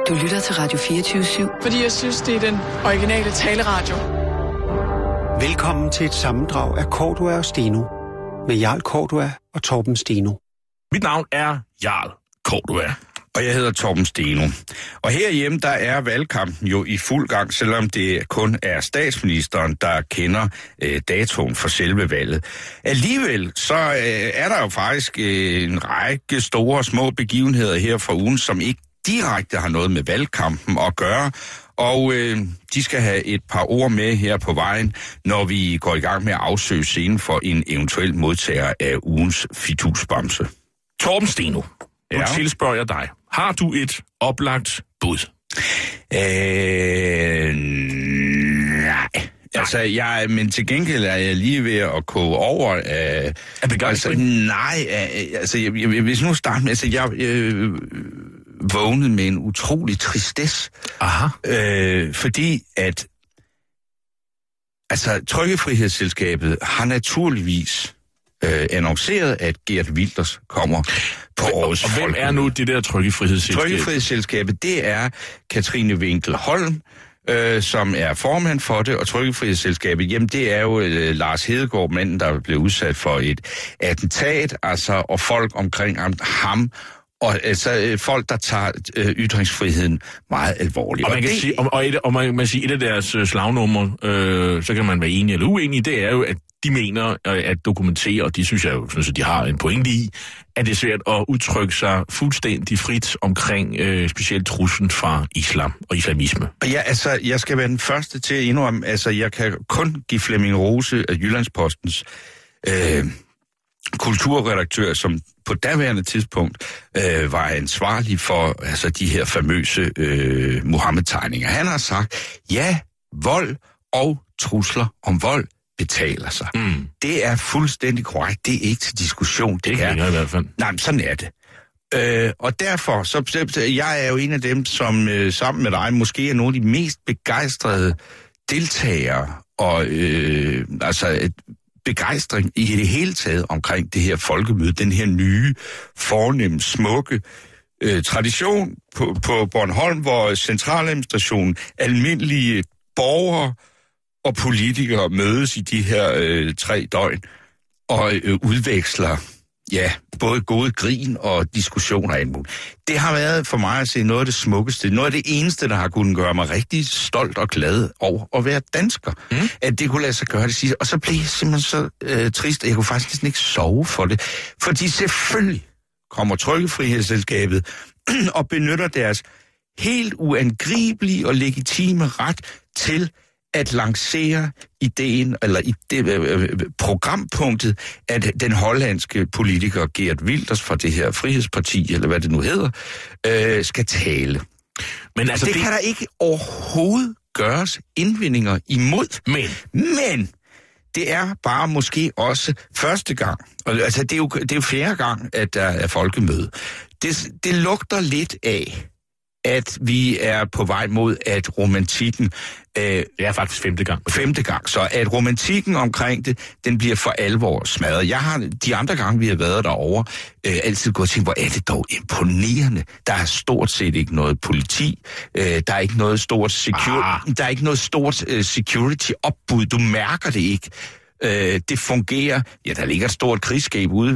Du lytter til Radio 24/7. Fordi jeg synes, det er den originale taleradio. Velkommen til et sammendrag af Cordua og Steno. Med Jarl Cordua og Torben Steno. Mit navn er Jarl Cordua. Og jeg hedder Torben Steno. Og herhjemme, der er valgkampen jo i fuld gang, selvom det kun er statsministeren, der kender datoen for selve valget. Alligevel, så er der jo faktisk en række store og små begivenheder her fra ugen, som ikke direkte har noget med valgkampen at gøre. Og de skal have et par ord med her på vejen, når vi går i gang med at afsøge scenen for en eventuel modtager af ugens fidusbamse. Torben Steno, nu Ja. tilspørger jeg dig. Har du et oplagt bud? Nej. Altså, men til gengæld er jeg lige ved at koge over af begejstring? Hvis nu starter med, altså, jeg vågnede med en utrolig tristesse. Aha. Fordi at, altså, Trykkefrihedsselskabet har naturligvis annonceret, at Geert Wilders kommer på årets Og hvem er nu det der Trykkefrihedsselskab? Trykkefrihedsselskabet, det er Katrine Winkel Holm, som er formand for det, og Trykkefrihedsselskabet, jamen det er jo Lars Hedegaard, manden, der blev udsat for et attentat, altså, og folk omkring ham, og altså folk, der tager ytringsfriheden meget alvorligt. Og man kan sige, man sige, et af deres slagnumre, så kan man være enig eller uenig, det er jo, at de mener at dokumentere, og de synes jeg jo, at de har en pointe i, at det er svært at udtrykke sig fuldstændig frit omkring specielt truslen fra islam og islamisme. Og ja, altså, jeg skal være den første til at indrømme, altså, jeg kan kun give Flemming Rose af Jyllandspostens kulturredaktør, som på daværende tidspunkt var ansvarlig for altså, de her famøse Mohammed-tegninger. Han har sagt, ja, vold og trusler om vold betaler sig. Det er fuldstændig korrekt. Det er ikke til diskussion. Det er i hvert fald. Nej, men sådan er det. Og derfor, så jeg er jo en af dem, som sammen med dig måske er nogle af de mest begejstrede deltagere, og altså begejstring i det hele taget omkring det her folkemøde, den her nye, fornemme, smukke tradition på Bornholm, hvor centraladministrationen, almindelige borgere og politikere mødes i de her 3 døgn og udveksler både gode grin og diskussioner af alt. Det har været for mig at se noget af det smukkeste, noget af det eneste, der har kunnet gøre mig rigtig stolt og glad over at være dansker. At det kunne lade sig gøre det sidste. Og så blev jeg simpelthen så trist, at jeg kunne faktisk næsten ikke sove for det. Fordi selvfølgelig kommer Trykkefrihedsselskabet og benytter deres helt uangribelige og legitime ret til at lancere ideen, eller programpunktet, at den hollandske politiker Geert Wilders fra det her Frihedsparti, eller hvad det nu hedder, skal tale. Men altså, det kan der ikke overhovedet gøres indvendinger imod. Men det er bare måske også første gang, altså det er jo fjerde gang, at der er folkemøde. Det lugter lidt af, at vi er på vej mod, at romantikken... det er faktisk 5. gang. 5. gang, så at romantikken omkring det, den bliver for alvor smadret. Jeg har de andre gange, vi har været derovre, altid gået og tænkt, hvor er det dog imponerende. Der er stort set ikke noget politi, der er ikke noget stort der er ikke noget stort security-opbud. Du mærker det ikke. Det fungerer. Ja, der ligger et stort krigsskab ude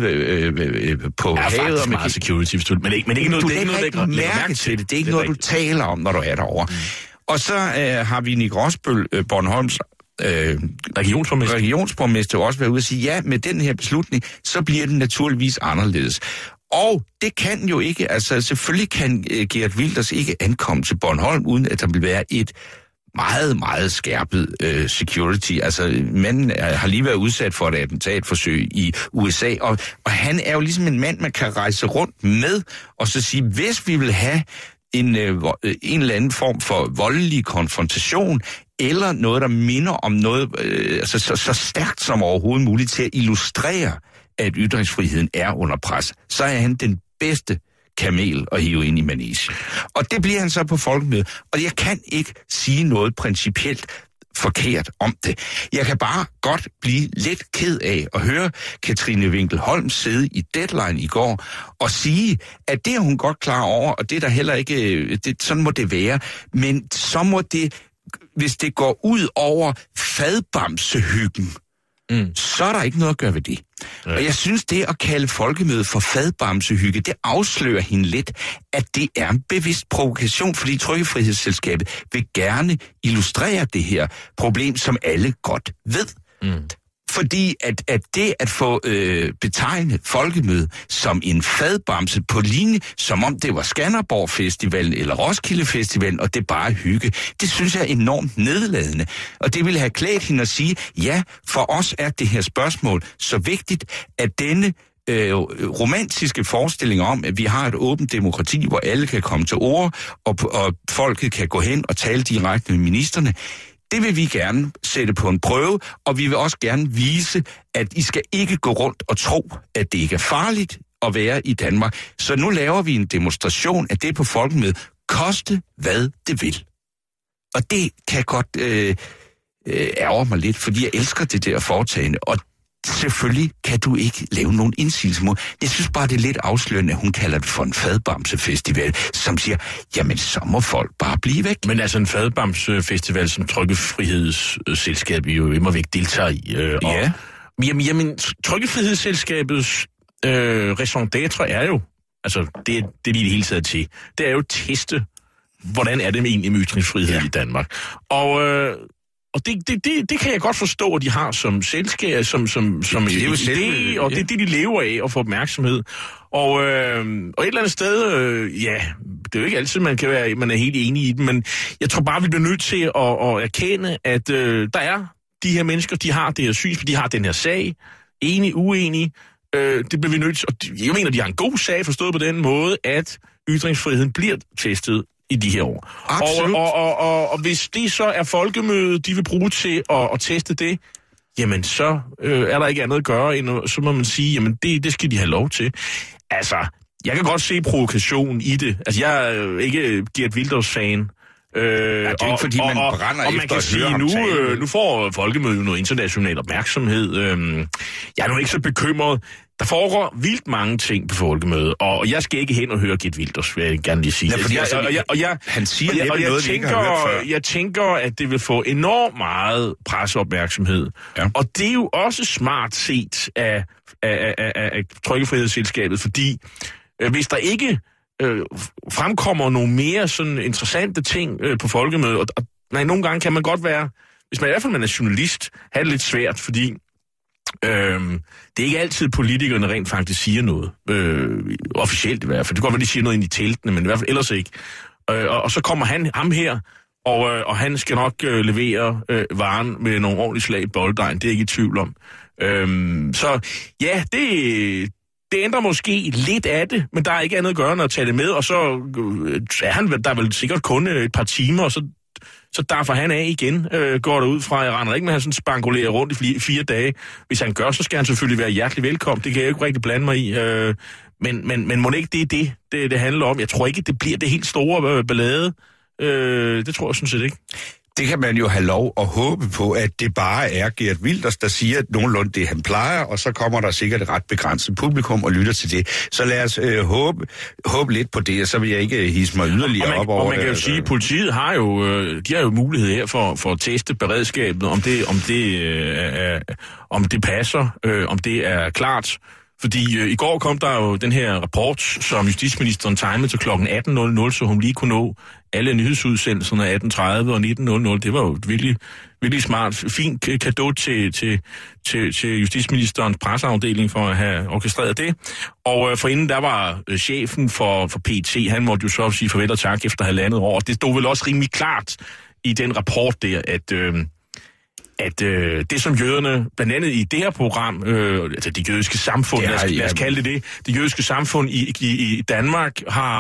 på havet. Ja, faktisk meget security, men ikke noget, du lægger ikke mærke til det. Det er ikke noget, du taler om, når du er derovre. Og så har vi Nick Rosbøl, Bornholms regionsborgmester, også været ude og sige, ja, med den her beslutning, så bliver det naturligvis anderledes. Og det kan jo ikke, altså selvfølgelig kan Geert Wilders ikke ankomme til Bornholm, uden at der vil være et meget, meget skærpet security. Altså, manden har lige været udsat for et attentatforsøg i USA, og han er jo ligesom en mand, man kan rejse rundt med, og så sige, hvis vi vil have en eller anden form for voldelig konfrontation, eller noget, der minder om noget så stærkt som overhovedet muligt til at illustrere, at ytringsfriheden er under pres, så er han den bedste kamel at hive ind i manegen. Og det bliver han så på folkemødet. Og jeg kan ikke sige noget principielt forkert om det. Jeg kan bare godt blive lidt ked af at høre Katrine Winkel-Holm sidde i Deadline i går og sige, at det er hun godt klar over, og det er der heller ikke, sådan må det være, men så må det, hvis det går ud over fadbamsehyggen, så er der ikke noget at gøre ved det. Ja. Og jeg synes, det at kalde folkemødet for fadbamsehygge, det afslører hende lidt, at det er en bevidst provokation, fordi Trykkefrihedsselskabet vil gerne illustrere det her problem, som alle godt ved. Fordi at det at få betegnet folkemøde som en fadbamse på linje, som om det var Skanderborg Festivalen eller Roskilde Festivalen, og det bare hygge, det synes jeg er enormt nedladende. Og det ville have klædt hende at sige, ja, for os er det her spørgsmål så vigtigt, at denne romantiske forestilling om, at vi har et åbent demokrati, hvor alle kan komme til ord, og folket kan gå hen og tale direkte med ministerne, det vil vi gerne sætte på en prøve, og vi vil også gerne vise, at I skal ikke gå rundt og tro, at det ikke er farligt at være i Danmark. Så nu laver vi en demonstration af det på folkemødet, koste hvad det vil. Og det kan godt ærge mig lidt, fordi jeg elsker det der foretagende, og selvfølgelig kan du ikke lave nogen indsigelse mod. Jeg synes bare, det er lidt afslørende, at hun kalder det for en fadbamsefestival, som siger, jamen så må folk bare blive væk. Men altså en fadbamsefestival, som Trykkefrihedsselskabet jo immer væk deltager i. Ja. Jamen, Trykkefrihedsselskabets raison d'être er jo, altså det vi i det hele taget til, det er jo at teste, hvordan er det egentlig med ytringsfrihed i Danmark. Og det kan jeg godt forstå, at de har som selskab, som idé, og det er det, de lever af, at få opmærksomhed. Og et eller andet sted, det er jo ikke altid, man er helt enig i det, men jeg tror bare, vi bliver nødt til at erkende, at der er de her mennesker, de har det her synspunkt, de har den her sag, enig, uenig, det bliver vi nødt til, jeg mener, de har en god sag, forstået på den måde, at ytringsfriheden bliver testet i de her år. Absolut. Og hvis det så er folkemødet, de vil bruge til at teste det, jamen så er der ikke andet at gøre, end så må man sige, jamen det skal de have lov til. Altså, jeg kan godt se provokationen i det. Altså, jeg er ikke Geert Wilders-fan. Det er ikke, fordi man brænder og efter man kan at sige, høre nu får folkemødet noget international opmærksomhed. Jeg er nu ikke så bekymret. Der foregår vildt mange ting på folkemødet, og jeg skal ikke hen og høre Geert Wilders, vil jeg gerne lige sige. Ja, han siger noget, vi ikke har hørt før. Jeg tænker, at det vil få enormt meget presseopmærksomhed. Ja. Og det er jo også smart set af Trykkefrihedsselskabet, fordi hvis der ikke fremkommer nogle mere sådan interessante ting på folkemødet, og nogle gange kan man godt være, hvis man i hvert fald man er journalist, have det lidt svært, fordi det er ikke altid politikerne rent faktisk siger noget. Officielt i hvert fald. Det kan godt være, de siger noget ind i teltene, men i hvert fald ellers ikke. Og så kommer ham her, og han skal nok levere varen med nogle ordentlige slag i bolddejen. Det er jeg ikke i tvivl om. Så ja, det ændrer måske lidt af det, men der er ikke andet at gøre, end at tage det med, og så er han der vel sikkert kun et par timer, og så derfor han af igen, går der ud fra. Jeg regner ikke med, at han sådan spangulerer rundt i 4 dage. Hvis han gør, så skal han selvfølgelig være hjertelig velkommen. Det kan jeg jo ikke rigtig blande mig i. Men må det ikke det handler om? Jeg tror ikke, det bliver det helt store ballade. Det tror jeg sådan set ikke. Det kan man jo have lov at håbe på, at det bare er Geert Wilders, der siger nogenlunde det, han plejer, og så kommer der sikkert et ret begrænset publikum og lytter til det. Så lad os håbe lidt på det, og så vil jeg ikke hisse mig yderligere op over det. Og man kan jo sige, at politiet har jo mulighed her for at teste beredskabet, om det passer, om det er klart. Fordi i går kom der jo den her rapport, som justitsministeren timede til kl. 18.00, så hun lige kunne nå alle nyhedsudsendelserne 18.30 og 19.00. Det var jo virkelig, virkelig smart. Fint cadeau til justitsministerens presseafdeling for at have orkestreret det. Og forinden der var chefen for PET, han måtte jo så sige farvel og tak efter 1,5 år. Det stod vel også rimelig klart i den rapport der, at det som jøderne, blandt andet i det her program, altså det jødiske samfund, lad os kalde det, det jødiske samfund i Danmark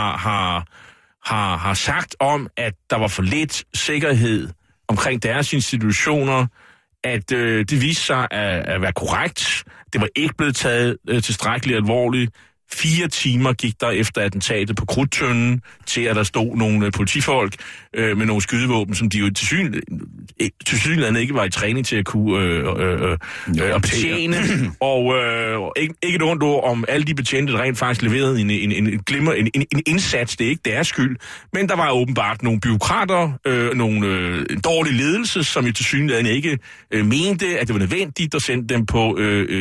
har sagt om, at der var for lidt sikkerhed omkring deres institutioner, at det viste sig at være korrekt. Det var ikke blevet taget tilstrækkeligt alvorligt. 4 timer gik der efter attentatet på Krudttønden, til at der stod nogle politifolk med nogle skydevåben, som de jo tilsyneladende ikke var i træning til at kunne betjene. Og ikke et ondt ord om alle de betjente, der rent faktisk leverede en indsats. Det er ikke deres skyld. Men der var åbenbart nogle bureaukrater, en dårlig ledelse, som jo tilsyneladende ikke mente, at det var nødvendigt at sende dem på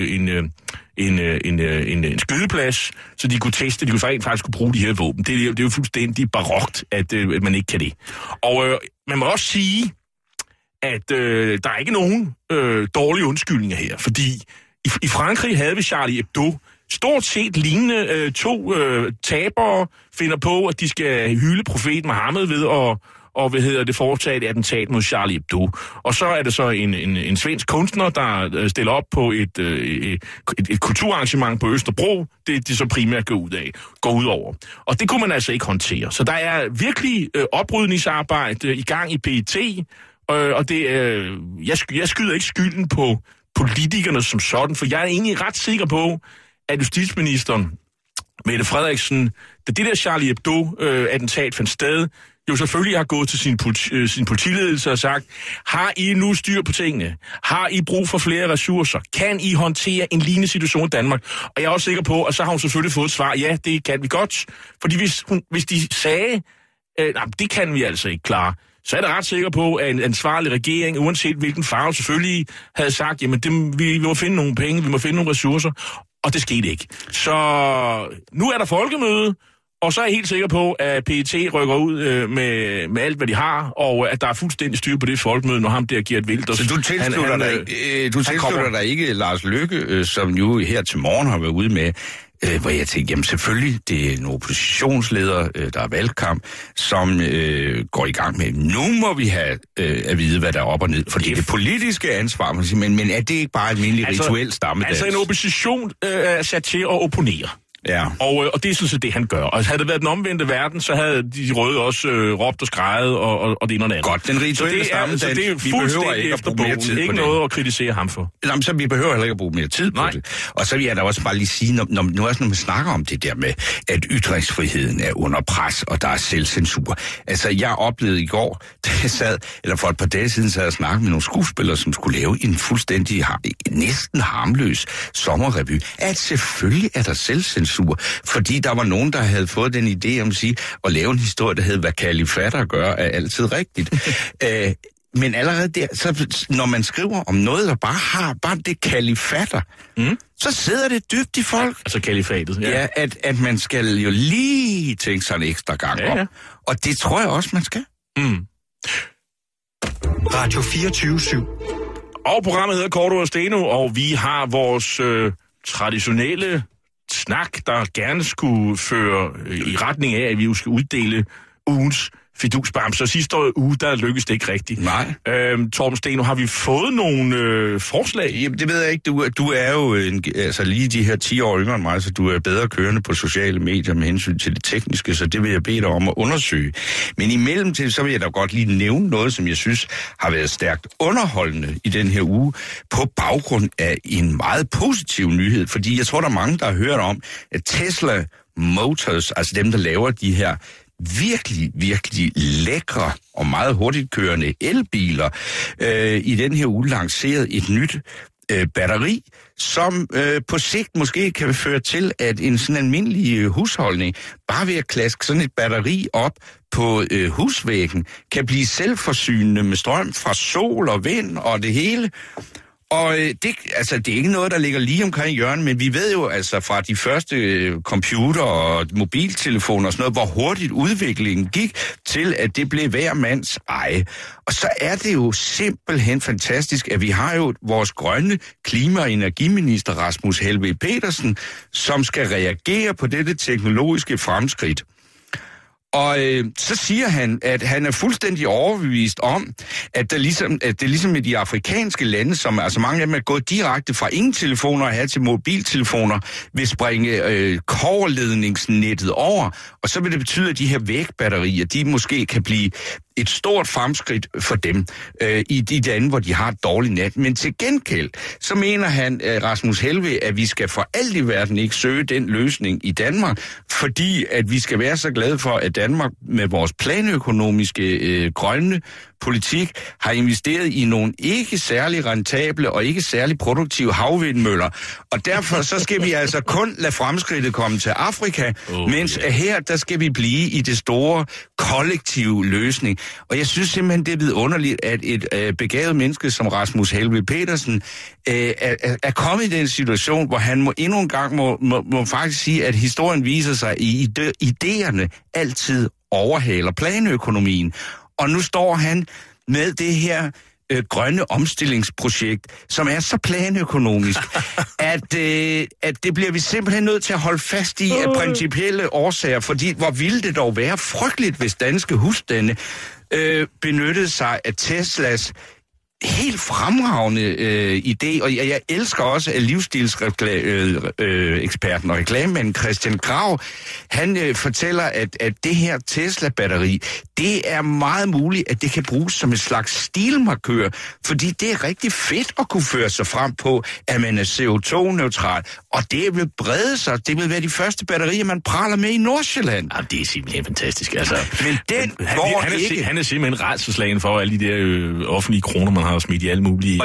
en skydeplads, så de kunne teste, de kunne faktisk kunne bruge de her våben. Det er jo fuldstændig barokt, at man ikke kan det. Og man må også sige, at der er ikke nogen dårlige undskyldninger her, fordi i Frankrig havde vi Charlie Hebdo. Stort set lignende 2 tabere finder på, at de skal hylde profeten Mohammed ved at foretage et attentat mod Charlie Hebdo. Og så er det så en svensk kunstner, der stiller op på et kulturarrangement på Østerbro. Det så primært går ud over. Og det kunne man altså ikke håndtere. Så der er virkelig oprydningsarbejde i gang i PET, og det jeg skyder ikke skylden på politikerne som sådan, for jeg er egentlig ret sikker på, at justitsministeren, Mette Frederiksen, da det der Charlie Hebdo-attentat fandt sted, jo selvfølgelig har gået til sin politiledelse og sagt, har I nu styr på tingene? Har I brug for flere ressourcer? Kan I håndtere en lignende situation i Danmark? Og jeg er også sikker på, at så har hun selvfølgelig fået et svar, ja, det kan vi godt. Fordi hvis de sagde, det kan vi altså ikke klare, så er jeg ret sikker på, at en ansvarlig regering, uanset hvilken farve, selvfølgelig havde sagt, jamen vi må finde nogle penge, vi må finde nogle ressourcer, og det skete ikke. Så nu er der folkemøde, og så er jeg helt sikker på, at PET rykker ud med alt, hvad de har, og at der er fuldstændig styr på det folkemøde, når ham der giver et vildt. Så du tilslutter dig ikke Lars Løkke, som jo her til morgen har været ude med, hvor jeg tænkte, jamen selvfølgelig, det er en oppositionsleder, der er valgkamp, som går i gang med, nu må vi have at vide, hvad der er op og ned, for det er det politiske ansvar, men er det ikke bare almindelig rituel stammedans? Altså en opposition er sat til at opponere. Ja. Og det er sådan set det, han gør. Og havde det været den omvendte verden, så havde de røde også råbt og skreget og det ene og det andet. Godt, den rituelle stammedans, det er fuldstændig efter bogen. Ikke noget at kritisere ham for. Jamen, så vi behøver heller ikke at bruge mere tid på det. Og så vil jeg da også bare lige sige, når man snakker om det der med, at ytringsfriheden er under pres, og der er selvcensur. Altså, jeg oplevede i går, da jeg for et par dage siden sad og snakkede med nogle skuespillere, som skulle lave en fuldstændig næsten harmløs sommerrevy, at selvfølgelig er der selvcensur. Fordi der var nogen, der havde fået den idé om at lave en historie, der hed, hvad kalifatter gør, er altid rigtigt. Men allerede der, så når man skriver om noget, der bare det kalifatter, så sidder det dybt i folk. Altså kalifatet, ja. Ja, at man skal jo lige tænke sig en ekstra gang om. Og det tror jeg også, man skal. Radio 24/7. Og programmet hedder Korto og Steno, og vi har vores traditionelle snak, der gerne skulle føre i retning af, at vi jo skal uddele ugens fidusbamser. Sidste uge, der lykkedes det ikke rigtigt. Nej. Torben Steno, har vi fået nogle forslag? Jamen, det ved jeg ikke. Du er jo lige de her 10 år yngre end mig, så du er bedre kørende på sociale medier med hensyn til det tekniske, så det vil jeg bede dig om at undersøge. Men imellem til, så vil jeg da godt lige nævne noget, som jeg synes har været stærkt underholdende i den her uge, på baggrund af en meget positiv nyhed, fordi jeg tror, der er mange, der har hørt om, at Tesla Motors, altså dem, der laver de her virkelig, virkelig lækre og meget hurtigt kørende elbiler, i den her uge lanceret et nyt batteri, som på sigt måske kan føre til, at en sådan almindelig husholdning, bare ved at klaske sådan et batteri op på husvæggen, kan blive selvforsynende med strøm fra sol og vind og det hele. Og det er ikke noget, der ligger lige omkring hjørnet, men vi ved jo altså fra de første computer og mobiltelefoner og sådan noget, hvor hurtigt udviklingen gik til, at det blev hver mands eje. Og så er det jo simpelthen fantastisk, at vi har jo vores grønne klima- og energiminister Rasmus Helveg Petersen, som skal reagere på dette teknologiske fremskridt. Og så siger han, at han er fuldstændig overbevist om, at det ligesom med de afrikanske lande, som altså mange af dem er gået direkte fra ingen telefoner og her til mobiltelefoner, vil springe kobberledningsnettet over, og så vil det betyde, at de her vægbatterier, de måske kan blive et stort fremskridt for dem i de lande, hvor de har et dårligt net. Men til gengæld, så mener han, Rasmus Helveg, at vi skal for alt i verden ikke søge den løsning i Danmark, fordi at vi skal være så glade for, at Danmark med vores planøkonomiske grønne politik har investeret i nogle ikke særlig rentable og ikke særlig produktive havvindmøller. Og derfor så skal vi altså kun lade fremskridtet komme til Afrika, mens her, der skal vi blive i det store kollektive løsning. Og jeg synes simpelthen, det er vidunderligt, at et begavet menneske som Rasmus Helveg Petersen er kommet i den situation, hvor han endnu en gang må faktisk sige, at historien viser sig, at idéerne altid overhaler planøkonomien. Og nu står han med det her grønne omstillingsprojekt, som er så planøkonomisk, at det bliver vi simpelthen nødt til at holde fast i af principielle årsager, fordi hvor ville det dog være frygteligt, hvis danske husstande benyttede sig af Teslas helt fremragende idé, og jeg elsker også at livsstilseksperten og reklamemanden Christian Grau, han fortæller, at det her Tesla-batteri, det er meget muligt, at det kan bruges som et slags stilmarkør, fordi det er rigtig fedt at kunne føre sig frem på, at man er CO2-neutral, og det vil brede sig. Det vil være de første batterier, man praler med i Nordsjælland. Ja, det er simpelthen fantastisk, altså. Men han er simpelthen rædselsslagen for alle de der offentlige kroner, man har smidt i alle mulige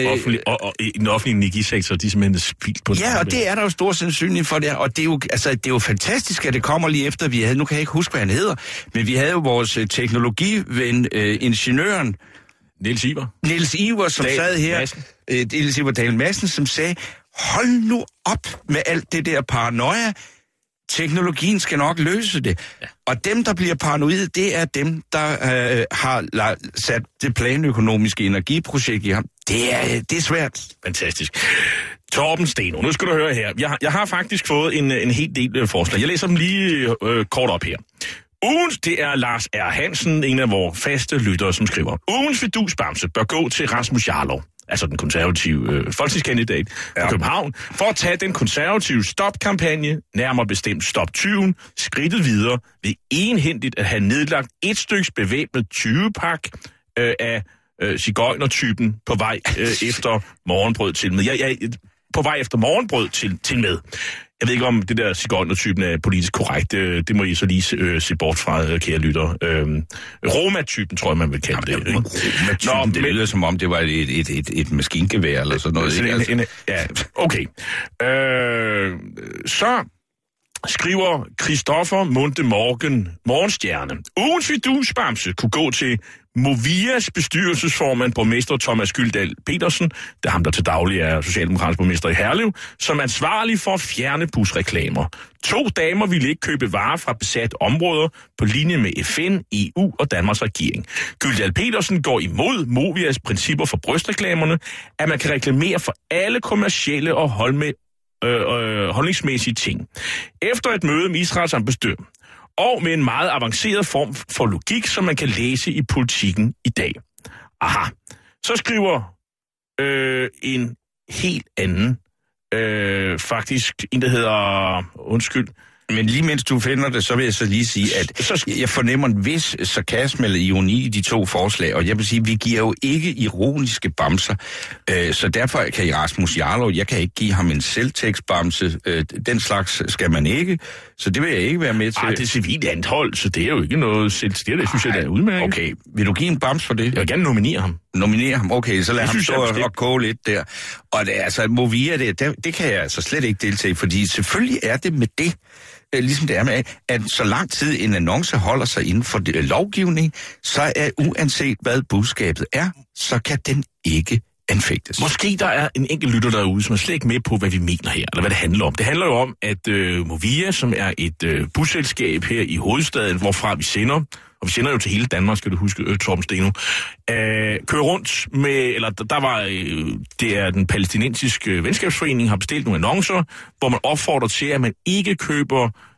og i den offentlige energisektor, de er simpelthen spildt på det. Ja, og det er der jo stor sandsynlighed for det, og det er jo fantastisk, at det kommer lige efter, vi havde, nu kan jeg ikke huske, hvad han hedder, men vi havde jo vores teknologiven, ingeniøren, Niels Iver, som sad her, Niels Iver Dahl Madsen, som sagde, hold nu op med alt det der paranoia, teknologien skal nok løse det. Ja. Og dem, der bliver paranoide, det er dem, der har sat det planøkonomiske energiprojekt i ham. Det er svært. Fantastisk. Torben Steno, nu skal du høre her. Jeg har faktisk fået en helt del forslag. Jeg læser dem lige kort op her. Ugens, det er Lars R. Hansen, en af vores faste lyttere, som skriver, ugens fidusbamse bør gå til Rasmus Jarlov, altså den konservative folketingskandidat fra København, for at tage den konservative stop-kampagne, nærmere bestemt Stop 20, skridtet videre ved enhændigt at have nedlagt et styks bevæbnet 20-pak af sigøjnertypen på vej efter morgenbrød til med. På vej efter morgenbrød til med. Jeg ved ikke, om det der sigøjnertypen er politisk korrekt. Det må I så lige se bort fra, kære lytter. Roma-typen, tror jeg, man vil kalde det. Roma-typen, det lyder som om, det var et maskingevær eller sådan noget. Ja, okay. Så skriver Christoffer Munde Morgenstjerne. Ugens fidusbamse kunne gå til Movias bestyrelsesformand, borgmester Thomas Gyldal Petersen, det er ham, der til daglig er socialdemokratisk borgmester i Herlev, som er ansvarlig for at fjerne busreklamer. 2 damer ville ikke købe varer fra besat områder på linje med FN, EU og Danmarks regering. Gyldal Petersen går imod Movias principper for brystreklamerne, at man kan reklamere for alle kommercielle og holdningsmæssige ting. Efter et møde med Israels ambassadør, og med en meget avanceret form for logik, som man kan læse i Politikken i dag. Aha. Så skriver en helt anden, faktisk en, der hedder, undskyld, men lige mens du finder det, så vil jeg så lige sige, at jeg fornemmer en vis sarkasme eller ironi i de 2 forslag, og jeg vil sige, at vi giver jo ikke ironiske bamser, så derfor kan I Rasmus Jarlov, jeg kan ikke give ham en selvtekstbamse, den slags skal man ikke, så det vil jeg ikke være med til. Det er civilt anhold, så det er jo ikke noget selvstændigt, det synes jeg, det er udmærket. Okay, vil du give en bams for det? Jeg vil gerne nominere ham. Okay, så lad ham stå og koge lidt der. Og det, altså, Movia, det kan jeg altså slet ikke deltage, fordi selvfølgelig er det med det, ligesom det er med, at så lang tid en annonce holder sig inden for lovgivning, så er uanset hvad budskabet er, så kan den ikke anfægtes. Måske der er en enkelt lytter derude, som er slet ikke med på, hvad vi mener her, eller hvad det handler om. Det handler jo om, at Movia, som er et busselskab her i hovedstaden, hvorfra vi sender, og vi sender jo til hele Danmark, skal du huske, Torben Steno, kører rundt med, eller der var, det er den palæstinensiske venskabsforening, har bestilt nogle annoncer, hvor man opfordrer til, at man ikke køber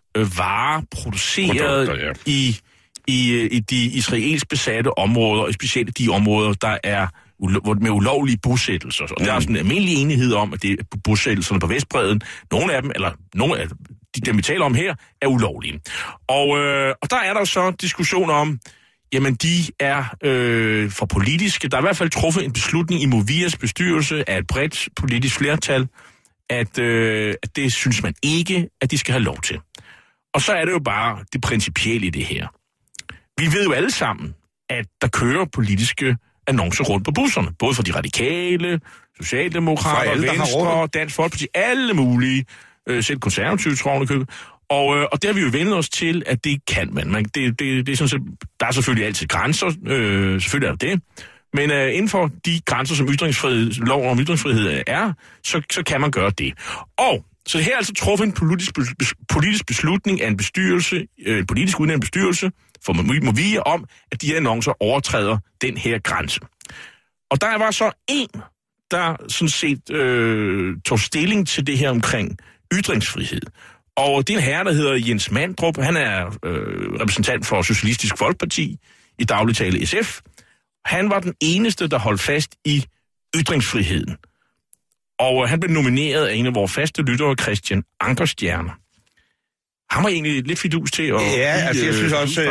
varer produceret i de israelsk besatte områder, og specielt de områder, der er med ulovlige bosættelser. Og der er sådan en almindelig enighed om, at det er bosættelserne på Vestbredden. Nogle af dem vi taler om her, er ulovlige. Og der er der så diskussioner om, jamen de er for politiske. Der er i hvert fald truffet en beslutning i Movias bestyrelse af et bredt politisk flertal, at det synes man ikke, at de skal have lov til. Og så er det jo bare det principielle i det her. Vi ved jo alle sammen, at der kører politiske annoncer rundt på busserne. Både for de radikale, socialdemokrater, Venstre, Dansk Folkeparti, alle mulige, selv konservative trovne køb. Og det har vi jo vendt os til, at det kan man. Det er sådan set, der er selvfølgelig altid grænser, selvfølgelig er det. Men inden for de grænser, som loven om ytringsfrihed er, så kan man gøre det. Og så her er altså truffet en politisk beslutning af en bestyrelse, en politisk udnævnt bestyrelse for Movia om, at de her annoncer overtræder den her grænse. Og der var så en, der sådan set tog stilling til det her omkring ytringsfrihed. Og det er en herre, der hedder Jens Mandrup. Han er repræsentant for Socialistisk Folkeparti, i dagligtale SF. Han var den eneste, der holdt fast i ytringsfriheden. Og han blev nomineret af en af vores faste lyttere, Christian Ankerstjerne. Han var egentlig lidt fidus til at... Ja, altså jeg synes også,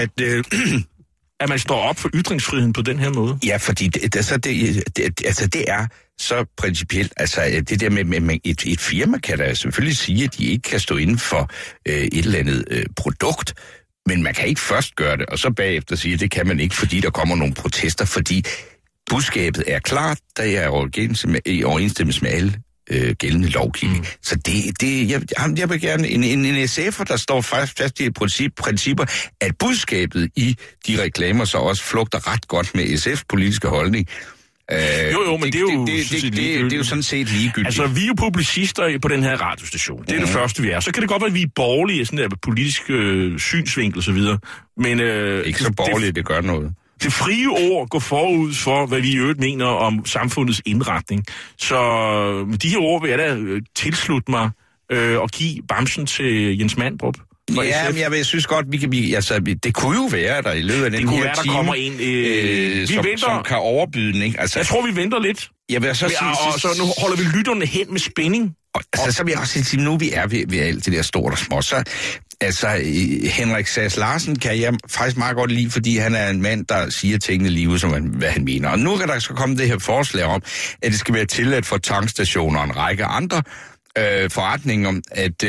at man står op for ytringsfriheden på den her måde. Ja, fordi det er så principielt. Altså det der med et firma kan da selvfølgelig sige, at de ikke kan stå inden for et eller andet produkt, men man kan ikke først gøre det, og så bagefter sige, at det kan man ikke, fordi der kommer nogle protester, fordi budskabet er klart, der er i overensstemmelse med alle gældende lovgivning. Så jeg vil gerne en SF'er, der står fast i principper, at budskabet i de reklamer så også flugter ret godt med SF's politiske holdning. Jo, men det er jo sådan set ligegyldigt. Altså, vi er jo publicister på den her radiostation. Det er det første, vi er. Så kan det godt være, at vi er borgerlige, sådan der politisk synsvinkel og så videre. Men ikke så borgerlige, det gør noget. Det frie ord går forud for, hvad vi i øvrigt mener om samfundets indretning. Så med de her ord vil jeg da tilslutte mig og give bamsen til Jens Mandrup. Ja, men jeg synes godt, det kunne jo være, der i løbet af den her time, der kommer en, som kan overbyde den, ikke? Altså, jeg tror, vi venter lidt. Jeg vil så så nu holder vi lytterne hen med spænding. Så vil jeg også sige, nu vi er ved alt det der stort og små, så altså, Henrik Sass Larsen kan jeg faktisk meget godt lide, fordi han er en mand, der siger tingene lige ud, som hvad han mener. Og nu kan der så komme det her forslag om, at det skal være tilladt for tankstationer og en række andre forretninger,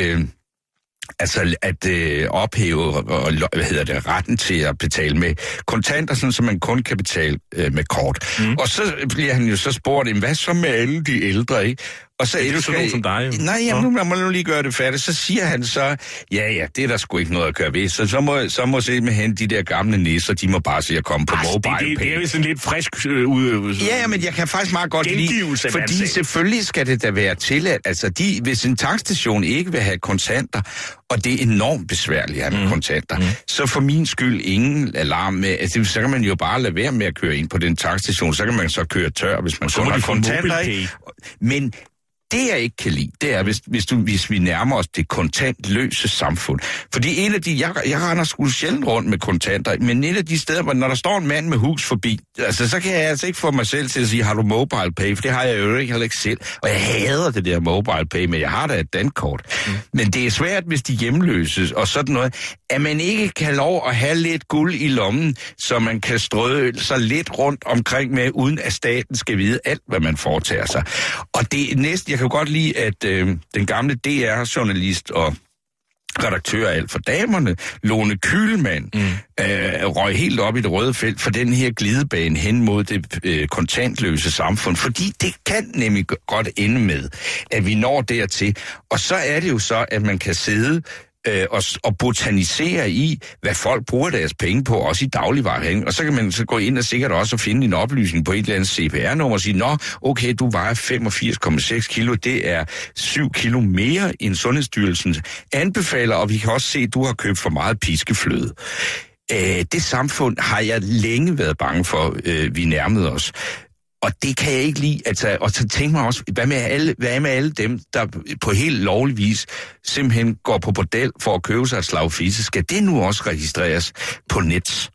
at ophæve retten til at betale med kontanter, sådan, så man kun kan betale med kort. Og så bliver han jo så spurgt, hvad så med alle de ældre, ikke? Og så det er sådan nogen som dig. Nej, nu må jeg lige gøre det færdigt. Så siger han så, ja, det er der sgu ikke noget at gøre ved. Så må simpelthen de der gamle nisser, de må bare se at komme på MobilePay. Det er jo sådan lidt frisk udøvelse. Ja, men jeg kan faktisk meget godt lide, fordi selvfølgelig skal det da være tilladt. Altså, hvis en tankstation ikke vil have kontanter, og det er enormt besværligt at have med kontanter, så for min skyld ingen alarm med, altså, så kan man jo bare lade være med at køre ind på den tankstation, så kan man så køre tør, hvis man kun har kontanter. Men det jeg ikke kan lide, det er, hvis vi nærmer os det kontantløse samfund. Fordi en af de, jeg render sgu sjældent rundt med kontanter, men en af de steder, hvor når der står en mand med hus forbi, altså så kan jeg altså ikke få mig selv til at sige, har du MobilePay? For det har jeg jo heller ikke selv. Og jeg hader det der MobilePay, men jeg har da et dankort. Men det er svært, hvis de hjemløses og sådan noget, at man ikke kan lov at have lidt guld i lommen, så man kan strø sig lidt rundt omkring med, uden at staten skal vide alt, hvad man foretager sig. Og det næste, jeg kan godt lide, at den gamle DR-journalist og redaktør af Alt for Damerne, Lone Kühlmann, røg helt op i det røde felt for den her glidebane hen mod det kontantløse samfund, fordi det kan nemlig godt ende med, at vi når dertil. Og så er det jo så, at man kan sidde og botanisere i, hvad folk bruger deres penge på, også i dagligvarehandel. Og så kan man så gå ind og sikkert også finde en oplysning på et eller andet CPR-nummer og sige, nå, okay, du vejer 85,6 kilo, det er 7 kilo mere end Sundhedsstyrelsen anbefaler, og vi kan også se, at du har købt for meget piskefløde. Det samfund har jeg længe været bange for, vi nærmede os. Og det kan jeg ikke lide. Altså, og så tænker man også, hvad med alle dem, der på helt lovlig vis simpelthen går på bordel for at købe sig et slag fisse? Skal det nu også registreres på net?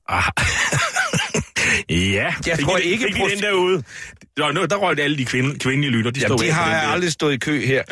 Ja, jeg tror ikke på den derude. Der røg alle de kvindelige lytter. De har jeg aldrig stået i kø her.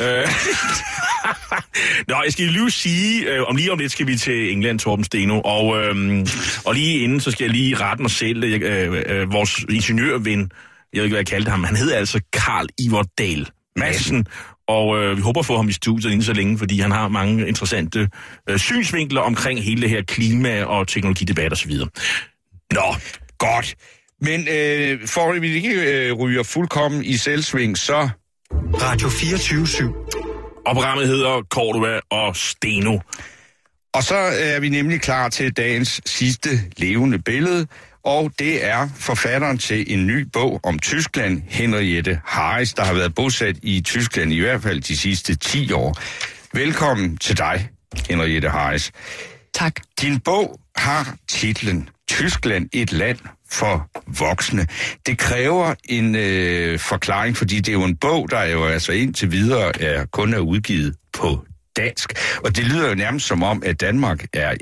Nå, jeg skal lige sige, lige om lidt skal vi til England, Torben Steno, og lige inden, så skal jeg lige rette mig selv. Vores ingeniørven, jeg ved ikke, hvad jeg kaldte ham, han hedder altså Carl Iverdal Madsen, og vi håber at få ham i studiet inden så længe, fordi han har mange interessante synsvinkler omkring hele det her klima- og teknologidebat og så videre. Nå, godt. Men for at vi ikke ryger fuldkommen i selvsving, så... Radio 24/7. Og programmet hedder Cordua og Steno. Og så er vi nemlig klar til dagens sidste levende billede, og det er forfatteren til en ny bog om Tyskland, Henriette Harris, der har været bosat i Tyskland i hvert fald de sidste 10 år. Velkommen til dig, Henriette Harris. Tak. Din bog har titlen Tyskland, et land for voksne. Det kræver en forklaring, fordi det er jo en bog, der jo altså indtil videre kun er udgivet på dansk. Og det lyder jo nærmest som om, at Danmark er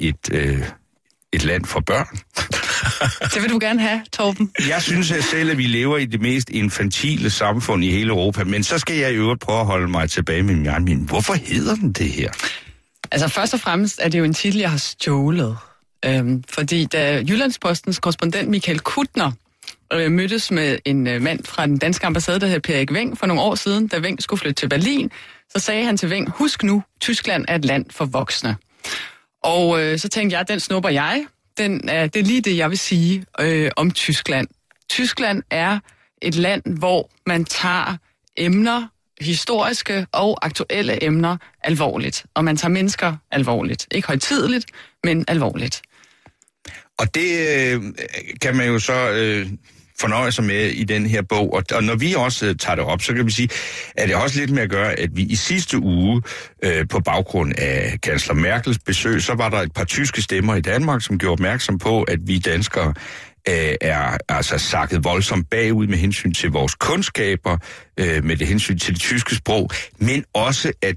et land for børn. Det vil du gerne have, Torben. Jeg synes selv, at vi lever i det mest infantile samfund i hele Europa, men så skal jeg i øvrigt prøve at holde mig tilbage med min. Hvorfor hedder den det her? Altså først og fremmest er det jo en titel, jeg har stjålet. Fordi da Jyllandspostens korrespondent Michael Kuttner mødtes med en mand fra den danske ambassade, der hed Per Erik Weng for nogle år siden, da Weng skulle flytte til Berlin, så sagde han til Weng, husk nu, Tyskland er et land for voksne. Og så tænkte jeg, den snupper jeg. Det er lige det, jeg vil sige om Tyskland. Tyskland er et land, hvor man tager emner, historiske og aktuelle emner alvorligt. Og man tager mennesker alvorligt. Ikke højtideligt, men alvorligt. Og det kan man jo så fornøje sig med i den her bog. Og når vi også tager det op, så kan vi sige, at det også lidt med at gøre, at vi i sidste uge på baggrund af kansler Merkels besøg, så var der et par tyske stemmer i Danmark, som gjorde opmærksom på, at vi danskere er altså sakket voldsomt bagud med hensyn til vores kundskaber, med det hensyn til det tyske sprog, men også at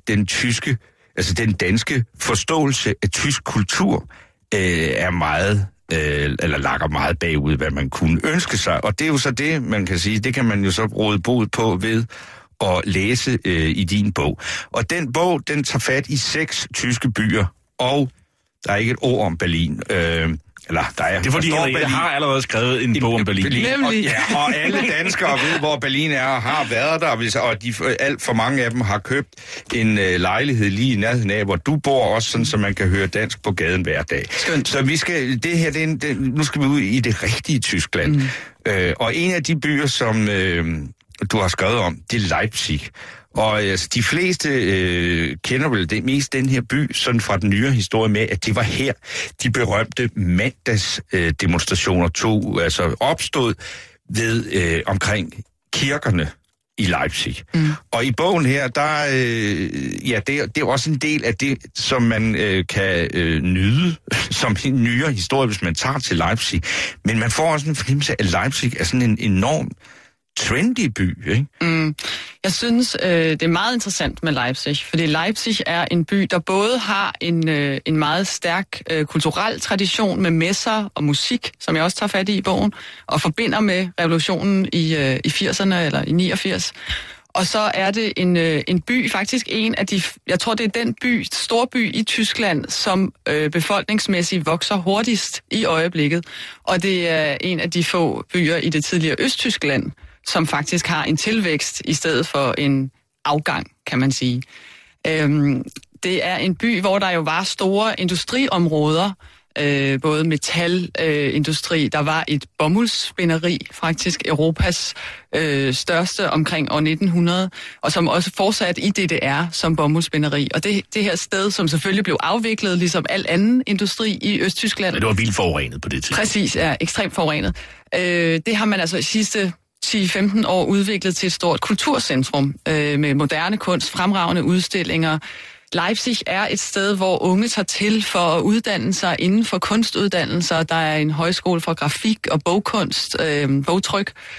den danske forståelse af tysk kultur er meget eller lakker meget bagud, hvad man kunne ønske sig. Og det er jo så det, man kan sige, det kan man jo så råde bod på ved at læse i din bog. Og den bog, den tager fat i 6 tyske byer, og der er ikke et ord om Berlin. Det er fordi, jeg har allerede skrevet en bog om Berlin. Og alle danskere ved, hvor Berlin er og har været der, og alt for mange af dem har købt en lejlighed lige i nærheden af, hvor du bor også, sådan, så man kan høre dansk på gaden hver dag. Skønt. Så vi skal, nu skal vi ud i det rigtige Tyskland. Og en af de byer, som du har skrevet om, det er Leipzig. Og altså, de fleste kender vel det mest den her by, sådan fra den nyere historie med, at det var her, de berømte mandagsdemonstrationer opstod ved omkring kirkerne i Leipzig. Og i bogen her, der det er også en del af det, som man kan nyde som en nyere historie, hvis man tager til Leipzig. Men man får også en fornemmelse af, at Leipzig er sådan en enorm trendy by, ikke? Jeg synes, det er meget interessant med Leipzig, fordi Leipzig er en by, der både har en meget stærk kulturel tradition med messer og musik, som jeg også tager fat i bogen, og forbinder med revolutionen i 80'erne eller i 89. Og så er det en by, faktisk en af de, jeg tror det er den storby i Tyskland, som befolkningsmæssigt vokser hurtigst i øjeblikket. Og det er en af de få byer i det tidligere Østtyskland, som faktisk har en tilvækst i stedet for en afgang, kan man sige. Det er en by, hvor der jo var store industriområder, både metalindustri, der var et bomuldsspinderi, faktisk Europas største omkring år 1900, og som også fortsat i DDR som bomuldsspinderi. Og det her sted, som selvfølgelig blev afviklet, ligesom al anden industri i Østtyskland. Men det var vildt forurenet på det tidspunkt. Præcis, ja, ekstremt forurenet. Det har man altså i sidste 10-15 år udviklet til et stort kulturcentrum med moderne kunst, fremragende udstillinger. Leipzig er et sted, hvor unge tager til for at uddanne sig inden for kunstuddannelser. Der er en højskole for grafik og bogkunst, bogtryk.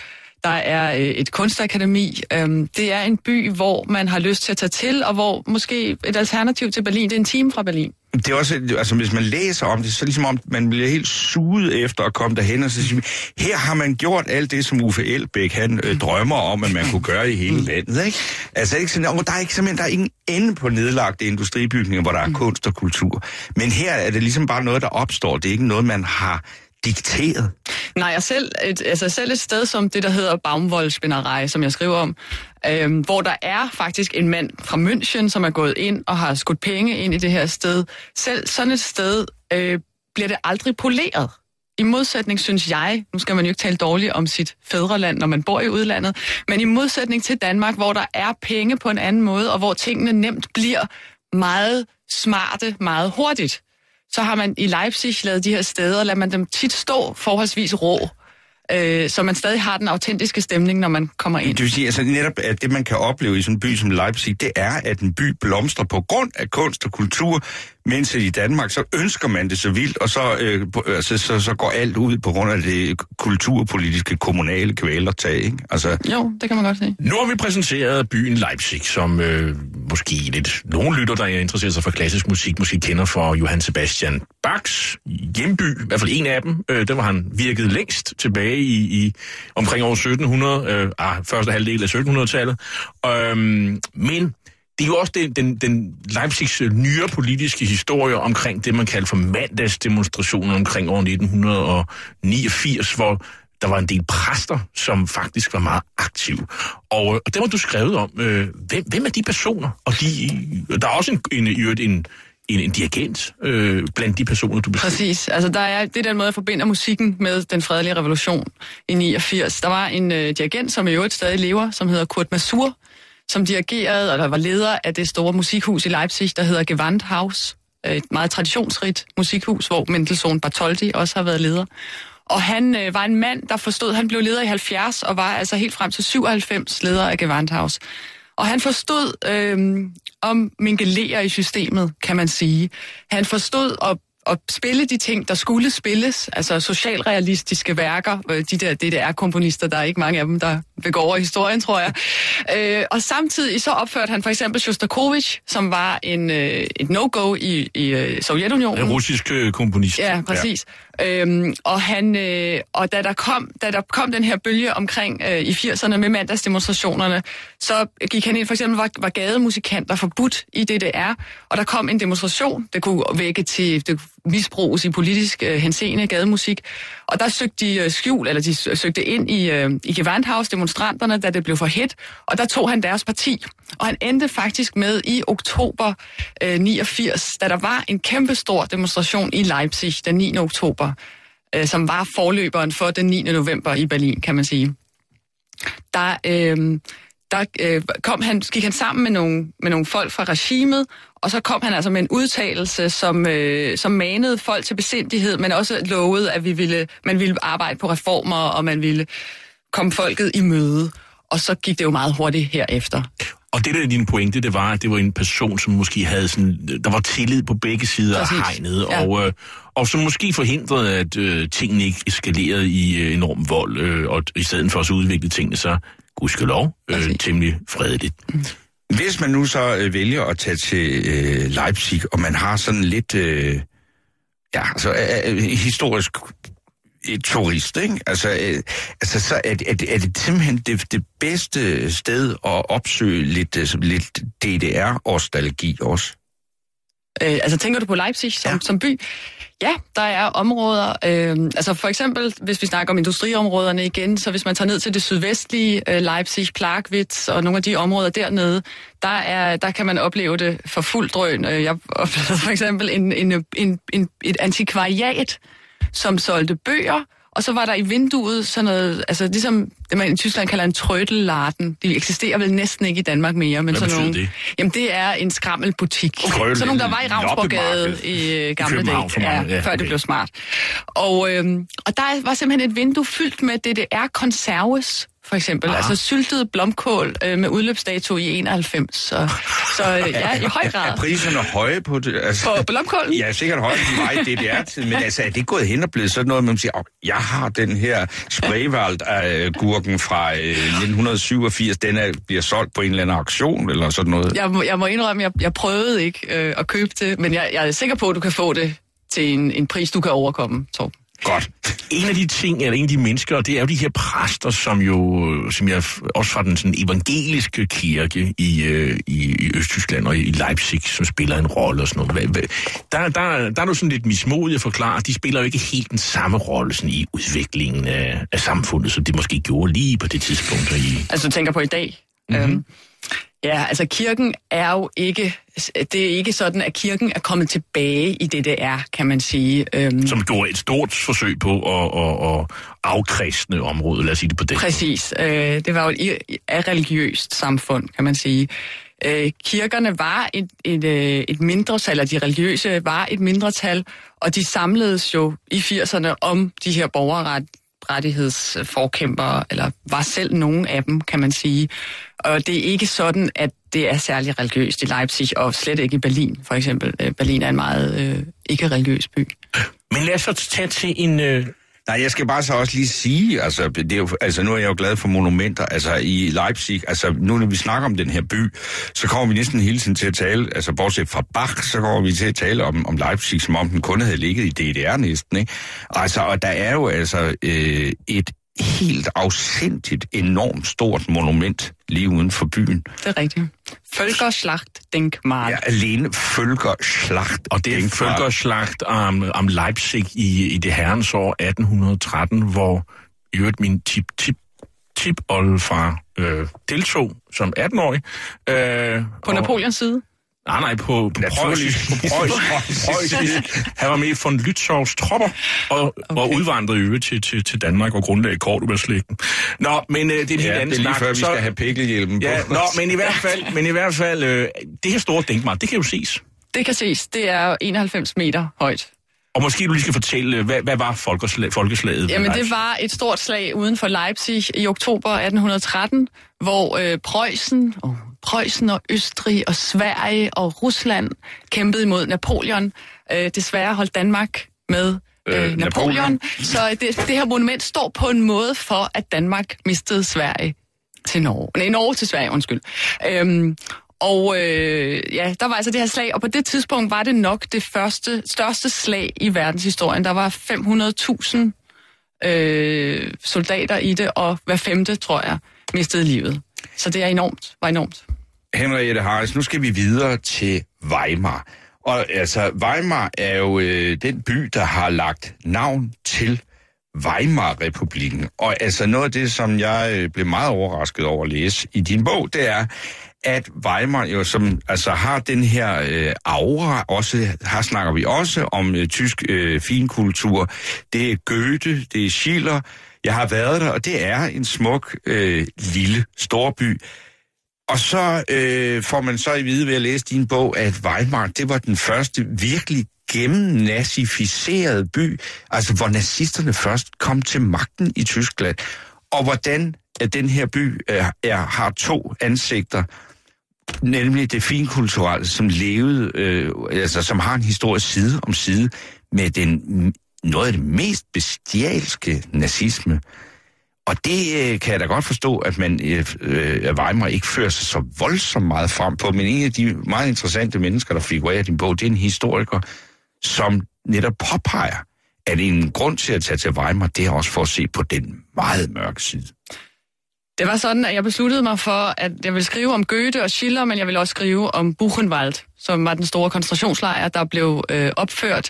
Der er et kunstakademi. Det er en by, hvor man har lyst til at tage til, og hvor måske et alternativ til Berlin, det er en time fra Berlin. Det er også, altså hvis man læser om det, så ligesom om man bliver helt suget efter at komme derhen og så sige, her har man gjort alt det, som Uffe Elbæk, han drømmer om, at man kunne gøre i hele landet, ikke? Altså ikke sådan, der er ingen ende på nedlagte industribygninger, hvor der er kunst og kultur. Men her er det ligesom bare noget, der opstår. Det er ikke noget, man har dikteret. Nej, selv et sted som det, der hedder Baumwollspinnerei, som jeg skriver om, hvor der er faktisk en mand fra München, som er gået ind og har skudt penge ind i det her sted. Selv sådan et sted bliver det aldrig poleret. I modsætning, synes jeg, nu skal man jo ikke tale dårligt om sit fædreland, når man bor i udlandet, men i modsætning til Danmark, hvor der er penge på en anden måde, og hvor tingene nemt bliver meget smarte, meget hurtigt, så har man i Leipzig lavet de her steder, lader man dem tit stå forholdsvis rå, så man stadig har den autentiske stemning, når man kommer ind. Det vil sige, altså netop, at det man kan opleve i sådan en by som Leipzig, det er, at en by blomstrer på grund af kunst og kultur, mens i Danmark, så ønsker man det så vildt, og så går alt ud på grund af det kulturpolitiske kommunale kvælertag, ikke? Altså... Jo, det kan man godt se. Nu har vi præsenteret byen Leipzig, som måske lidt nogen lytter, der er interesseret sig for klassisk musik, måske kender for Johann Sebastian Bachs hjemby, i hvert fald en af dem. Der var han virket længst tilbage i omkring år 1700, første halvdel af 1700-tallet. Men det er jo også den Leipzigs nyere politiske historie omkring det, man kalder for mandagsdemonstrationer omkring år 1989, hvor der var en del præster, som faktisk var meget aktive. Og det var du skrevet om. Hvem er de personer? Og der er også en dirigent blandt de personer, du beskriver. Præcis. Altså, det er den måde, jeg forbinder musikken med den fredelige revolution i 89. Der var en dirigent, som i øvrigt stadig lever, som hedder Kurt Masur, som dirigerede, og der var leder af det store musikhus i Leipzig, der hedder Gewandhaus. Et meget traditionsrigt musikhus, hvor Mendelssohn Bartholdy også har været leder. Og han var en mand, der forstod, han blev leder i 70 og var altså helt frem til 97 leder af Gewandhaus. Og han forstod om mingelerer i systemet, kan man sige. Han forstod at spille de ting, der skulle spilles, altså socialrealistiske værker, de der DDR-komponister, der er ikke mange af dem, der vil gå over i historien, tror jeg. Og samtidig så opførte han for eksempel Shostakovich, som var et no-go i Sovjetunionen. En russisk komponist. Ja, præcis. Ja. Og da der kom den her bølge omkring i 80'erne med mandagsdemonstrationerne, så gik han ind, for eksempel var gademusikanter forbudt i DDR, og der kom en demonstration, det kunne vække til det misbruges i politisk henseende gademusik, og der søgte de de søgte ind i Gewandhaus, demonstranterne, da det blev for hit, og der tog han deres parti. Og han endte faktisk med i oktober 89, da der var en kæmpestor demonstration i Leipzig den 9. oktober, som var forløberen for den 9. november i Berlin, kan man sige. Gik han sammen med nogle folk fra regimet, og så kom han altså med en udtalelse, som manede folk til besindighed, men også lovede, at man ville arbejde på reformer, og man ville komme folket i møde. Og så gik det jo meget hurtigt herefter. Og det der er din pointe, det var, at det var en person, som måske havde der var tillid på begge sider af hegnet, ja. Og som måske forhindrede, at tingene ikke eskalerede i enorm vold, og i stedet for at udvikle tingene så gudskelov temmelig fredeligt. Mm. Hvis man nu så vælger at tage til Leipzig, og man har sådan lidt historisk turist, ikke? Altså så er det simpelthen det bedste sted at opsøge lidt DDR-nostalgi også. Tænker du på Leipzig som by? Ja, der er områder, for eksempel, hvis vi snakker om industriområderne igen, så hvis man tager ned til det sydvestlige Leipzig, Plagwitz og nogle af de områder dernede, der kan man opleve det for fuld drøn. Jeg oplevede for eksempel et antikvariat, som solgte bøger, og så var der i vinduet sådan noget, altså ligesom det man i Tyskland kalder en trødelladen. De eksisterer vel næsten ikke i Danmark mere, men sådan nogle. Det? Jamen det er en skrammelbutik. Sådan nogle, der var i Ravnsborggade i gamle dage, før det blev smart. Og der var simpelthen et vindue fyldt med DDR-konserves for eksempel. Altså syltet blomkål med udløbsdato i 91. Så ja, i høj grad. Er priserne høje på det? Altså, på blomkålen? Ja, sikkert høje på mig i DDR-tiden, men altså, er det gået hen og blevet sådan noget, man siger, jeg har den her Spreewald-gurken fra 1987, den bliver solgt på en eller anden auktion, eller sådan noget? Jeg må indrømme, jeg prøvede ikke at købe det, men jeg er sikker på, at du kan få det til en pris, du kan overkomme, Torben. Godt. En af de ting, eller en af de mennesker, det er jo de her præster, som jeg også fra den sådan evangeliske kirke i Østtyskland og i Leipzig, som spiller en rolle og sådan noget. Der er du sådan lidt mismodig at forklare, de spiller jo ikke helt den samme rolle sådan i udviklingen af samfundet, som det måske gjorde lige på det tidspunkt. Altså, du tænker på i dag? Mm-hmm. Ja, altså kirken er jo ikke, det er ikke sådan, at kirken er kommet tilbage i DDR, kan man sige. Som gjorde et stort forsøg på at afkristne området, lad os sige det på det. Præcis. Det var jo et religiøst samfund, kan man sige. Kirkerne var et mindretal, eller de religiøse var et mindretal, og de samledes jo i 80'erne om de her borgerrettighedsforkæmpere, eller var selv nogen af dem, kan man sige. Og det er ikke sådan, at det er særlig religiøst i Leipzig, og slet ikke i Berlin, for eksempel. Berlin er en meget ikke-religiøs by. Men lad os så tage til en... Nej, jeg skal bare så også lige sige, altså, det er jo, altså nu er jeg jo glad for monumenter, altså i Leipzig, altså nu når vi snakker om den her by, så kommer vi næsten hele tiden til at tale, altså bortset fra Bach, så kommer vi til at tale om Leipzig, som om den kun havde ligget i DDR næsten, ikke? Altså, og der er jo altså et helt afsindigt enormt stort monument lige uden for byen. Det er rigtigt. Völkerschlachtdenkmal. Ja, alene Völkerschlacht. Og det er en Völkerschlacht om Leipzig i det herrens år 1813, hvor i øvrigt min tip-oldefar deltog som 18-årig. På Napoleons side? Nej, på preussisk. Han var med i von Lützows tropper og udvandrede øvrigt til Danmark og grundlagde Córdoba-slægten. Nå, men det er en helt anden det er lige før, vi skal have pikkelhjelmen på. Ja, men i hvert fald, det her store denkmal, det kan jo ses. Det kan ses. Det er 91 meter højt. Og måske du lige skal fortælle, hvad var folkeslaget? Jamen, det var et stort slag uden for Leipzig i oktober 1813, hvor Preussen og Østrig og Sverige og Rusland kæmpede imod Napoleon. Desværre holdt Danmark med Napoleon. Så det her monument står på en måde for, at Danmark mistede Sverige til Norge. Nej, Norge til Sverige, undskyld. Der var altså det her slag, og på det tidspunkt var det nok det største slag i verdenshistorien. Der var 500.000 soldater i det, og hver femte, tror jeg, mistede livet. Så det var enormt. Henriette Harris, nu skal vi videre til Weimar. Og altså, Weimar er jo den by, der har lagt navn til Weimar-republikken. Og altså noget af det, som jeg blev meget overrasket over at læse i din bog, det er, at Weimar jo som altså har den her aura, også her snakker vi også om tysk finkultur. Det er Goethe, det er Schiller. Jeg har været der, og det er en smuk lille storby. Og så får man så i vide ved at læse din bog, at Weimar, det var den første virkelig gennemnazificerede by, altså hvor nazisterne først kom til magten i Tyskland. Og hvordan den her by har to ansigter, nemlig det finkulturelle, som levede, som har en historisk side om side med noget af det mest bestialske nazisme. Og det kan jeg da godt forstå, at Weimar ikke fører sig så voldsomt meget frem på, men en af de meget interessante mennesker, der figurerer i din bog, det er en historiker, som netop påpeger, at en grund til at tage til Weimar, det er også for at se på den meget mørke side. Det var sådan, at jeg besluttede mig for, at jeg ville skrive om Goethe og Schiller, men jeg ville også skrive om Buchenwald, som var den store koncentrationslejr, der blev opført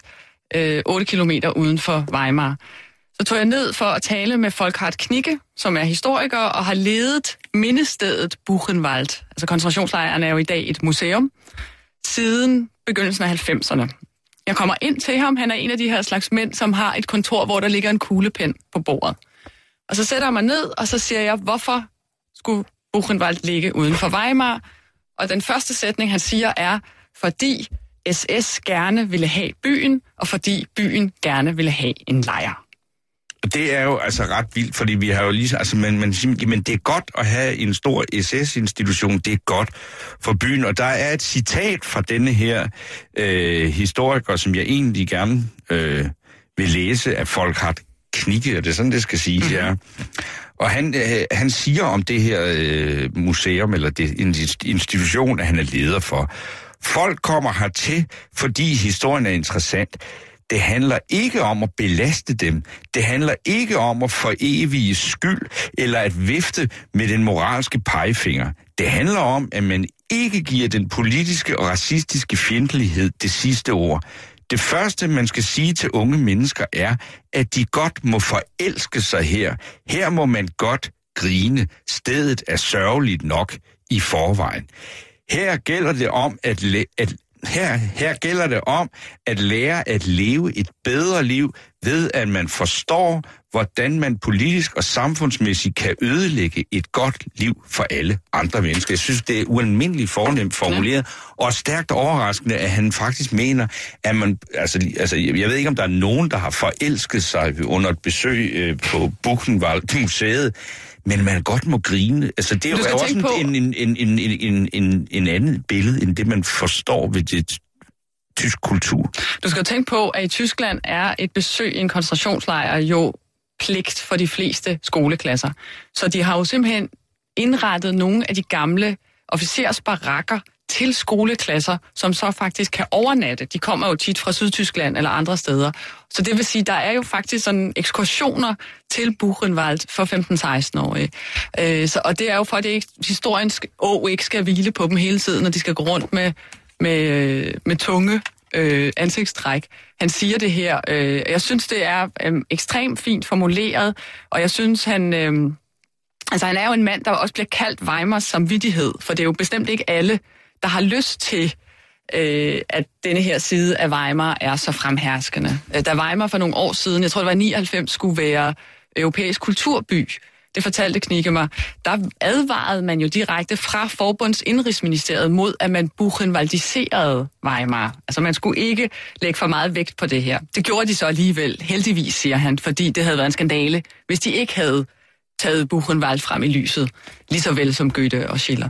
8 kilometer uden for Weimar. Så tog jeg ned for at tale med Volkhard Knigge, som er historiker og har ledet mindestedet Buchenwald. Altså koncentrationslejren er jo i dag et museum, siden begyndelsen af 90'erne. Jeg kommer ind til ham, han er en af de her slags mænd, som har et kontor, hvor der ligger en kuglepen på bordet. Og så sætter jeg mig ned, og så siger jeg, hvorfor skulle Buchenwald ligge uden for Weimar? Og den første sætning, han siger, er, fordi SS gerne ville have byen, og fordi byen gerne ville have en lejr. det er jo altså ret vildt, fordi vi har jo lige... Altså, man siger, jamen, det er godt at have en stor SS-institution, det er godt for byen, og der er et citat fra denne her historiker, som jeg egentlig gerne vil læse, at folk har knikke, og det er sådan, det skal siges, ja. Og han siger om det her museum, eller det institution, at han er leder for. Folk kommer hertil, fordi historien er interessant. Det handler ikke om at belaste dem. Det handler ikke om at forevige skyld eller at vifte med den moralske pegefinger. Det handler om, at man ikke giver den politiske og racistiske fjendtlighed det sidste ord. Det første, man skal sige til unge mennesker, er, at de godt må forelske sig her. Her må man godt grine. Stedet er sørgeligt nok i forvejen. Her gælder det om her gælder det om at lære at leve et bedre liv ved, at man forstår, hvordan man politisk og samfundsmæssigt kan ødelægge et godt liv for alle andre mennesker. Jeg synes, det er ualmindeligt fornemt formuleret, og stærkt overraskende, at han faktisk mener, at man... Altså, jeg ved ikke, om der er nogen, der har forelsket sig under et besøg på Buchenwald-museet, men man godt må grine. Altså, det er jo også en anden billede, end det, man forstår ved det tysk kultur. Du skal jo tænke på, at i Tyskland er et besøg i en koncentrationslejr jo pligt for de fleste skoleklasser. Så de har jo simpelthen indrettet nogle af de gamle officersbarakker til skoleklasser, som så faktisk kan overnatte. De kommer jo tit fra Sydtyskland eller andre steder. Så det vil sige, der er jo faktisk sådan ekskursioner til Buchenwald for 15-16-årige. Og det er jo for, at historiens ikke skal hvile på dem hele tiden, når de skal gå rundt med tunge ansigtstræk. Han siger det her. Jeg synes, det er ekstremt fint formuleret, og jeg synes, han er jo en mand, der også bliver kaldt Weimars samvittighed, for det er jo bestemt ikke alle, der har lyst til, at denne her side af Weimar er så fremherskende. Da Weimar for nogle år siden, jeg tror det var 99, skulle være europæisk kulturby, det fortalte Knigge mig, der advarede man jo direkte fra Forbunds Indrigsministeriet mod, at man buchenwaldiserede Weimar. Altså man skulle ikke lægge for meget vægt på det her. Det gjorde de så alligevel, heldigvis, siger han, fordi det havde været en skandale, hvis de ikke havde taget Buchenwald frem i lyset, lige så vel som Goethe og Schiller.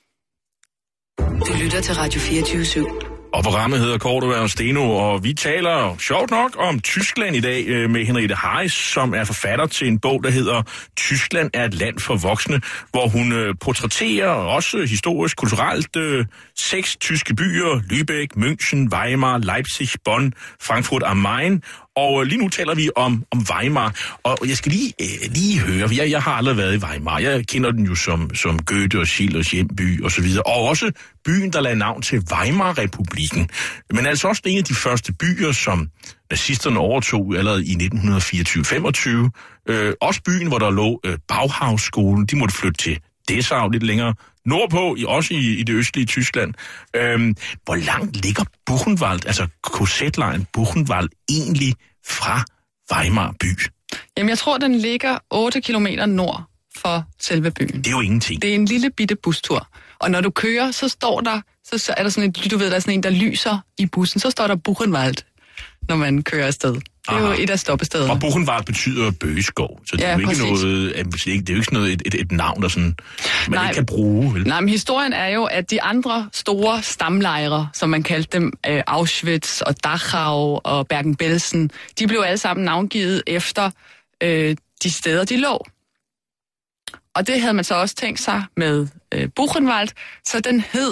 Du lytter til Radio 24/7. Og programmet hedder Cordua og Steno, og vi taler sjovt nok om Tyskland i dag med Henriette Harris, som er forfatter til en bog, der hedder Tyskland er et land for voksne, hvor hun portrætterer også historisk, kulturelt 6 tyske byer, Lübeck, München, Weimar, Leipzig, Bonn, Frankfurt am Main. Og lige nu taler vi om Weimar, og jeg skal lige høre, jeg har aldrig været i Weimar. Jeg kender den jo som Goethe og Schillers hjemby og så videre, og også byen, der lagde navn til Weimar-republikken. Men altså også en af de første byer, som nazisterne overtog allerede i 1924-25. Også byen, hvor der lå Bauhaus-skolen, de måtte flytte til Dessau lidt længere nordpå, også i det østlige Tyskland. Hvor langt ligger Buchenwald, altså KZ-lejren Buchenwald, egentlig fra Weimar by? Jamen, jeg tror, den ligger 8 kilometer nord for selve byen. Det er jo ingenting. Det er en lille bitte bustur. Og når du kører, så står der, så er der sådan en, du ved, der er sådan en, der lyser i bussen, så står der Buchenwald, når man kører afsted. Det er jo et af stoppestederne. Og Buchenwald betyder bøgeskov, så det er jo ikke noget, det er jo ikke sådan noget et navn, der sådan, man ikke kan bruge. Vel? Nej, men historien er jo, at de andre store stamlejre, som man kaldte dem, Auschwitz og Dachau og Bergen-Belsen, de blev alle sammen navngivet efter de steder, de lå. Og det havde man så også tænkt sig med Buchenwald, så den hed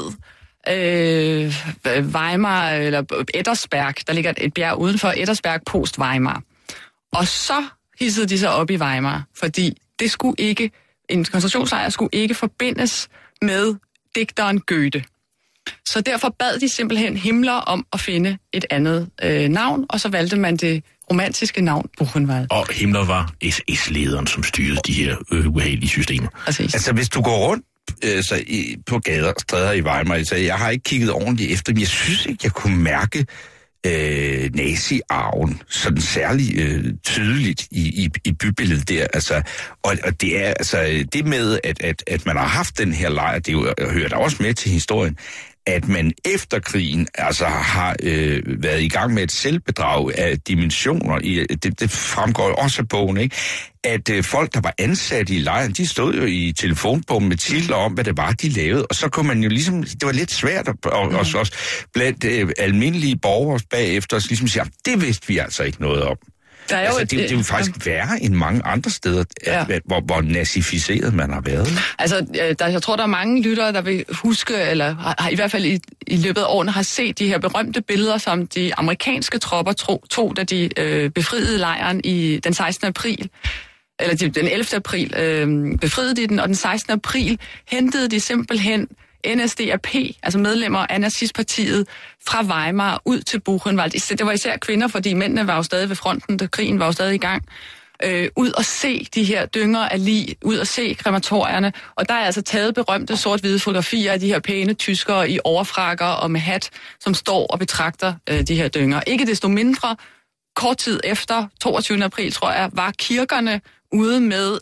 Weimar, eller Ettersberg, der ligger et bjerg udenfor, Ettersberg Post Weimar. Og så hissede de sig op i Weimar, fordi det skulle ikke, en koncentrationslejr skulle ikke forbindes med digteren Goethe. Så derfor bad de simpelthen Himmler om at finde et andet navn, og så valgte man det romantiske navn Buchenwald. Og Himmler var SS-lederen, som styrede de her ubehagelige systemer. Altså, hvis du går rundt på gader og stræder i Weimar, så jeg har ikke kigget ordentligt efter, men jeg synes ikke, jeg kunne mærke nazi-arven sådan særlig tydeligt i bybilledet der. Altså, og det er altså det med, at man har haft den her lejr, det hører da også med til historien, at man efter krigen altså har været i gang med et selvbedrag af dimensioner. Det fremgår også af bogen, ikke? At folk, der var ansat i lejren, de stod jo i telefonbogen med titler om, hvad det var, de lavede. Og så kunne man jo ligesom, det var lidt svært også blandt almindelige borgere bagefter, ligesom sige, det vidste vi altså ikke noget om. Der er jo det er jo faktisk værre end mange andre steder, hvor nazificeret man har været. Altså, jeg tror, der er mange lyttere, der vil huske, eller har i hvert fald i løbet af årene, har set de her berømte billeder, som de amerikanske tropper tog, da de befriede lejren i den 16. april. Eller den 11. april befriede de den, og den 16. april hentede de simpelthen NSDAP, altså medlemmer af nazistpartiet, fra Weimar ud til Buchenwald. Det var især kvinder, fordi mændene var jo stadig ved fronten, da krigen var jo stadig i gang. Ud og se de her dynger af lig, ud og se krematorierne. Og der er altså taget berømte sort-hvide fotografier af de her pæne tyskere i overfrakker og med hat, som står og betragter de her dynger. Ikke desto mindre, kort tid efter, 22. april, tror jeg, var kirkerne ude med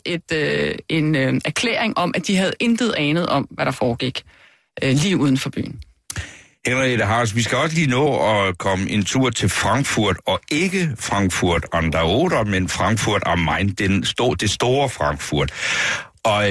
en erklæring om, at de havde intet anet om, hvad der foregik lige uden for byen. Henriette Harris, vi skal også lige nå at komme en tur til Frankfurt, og ikke Frankfurt an der Oder, men Frankfurt am Main, det store Frankfurt. Og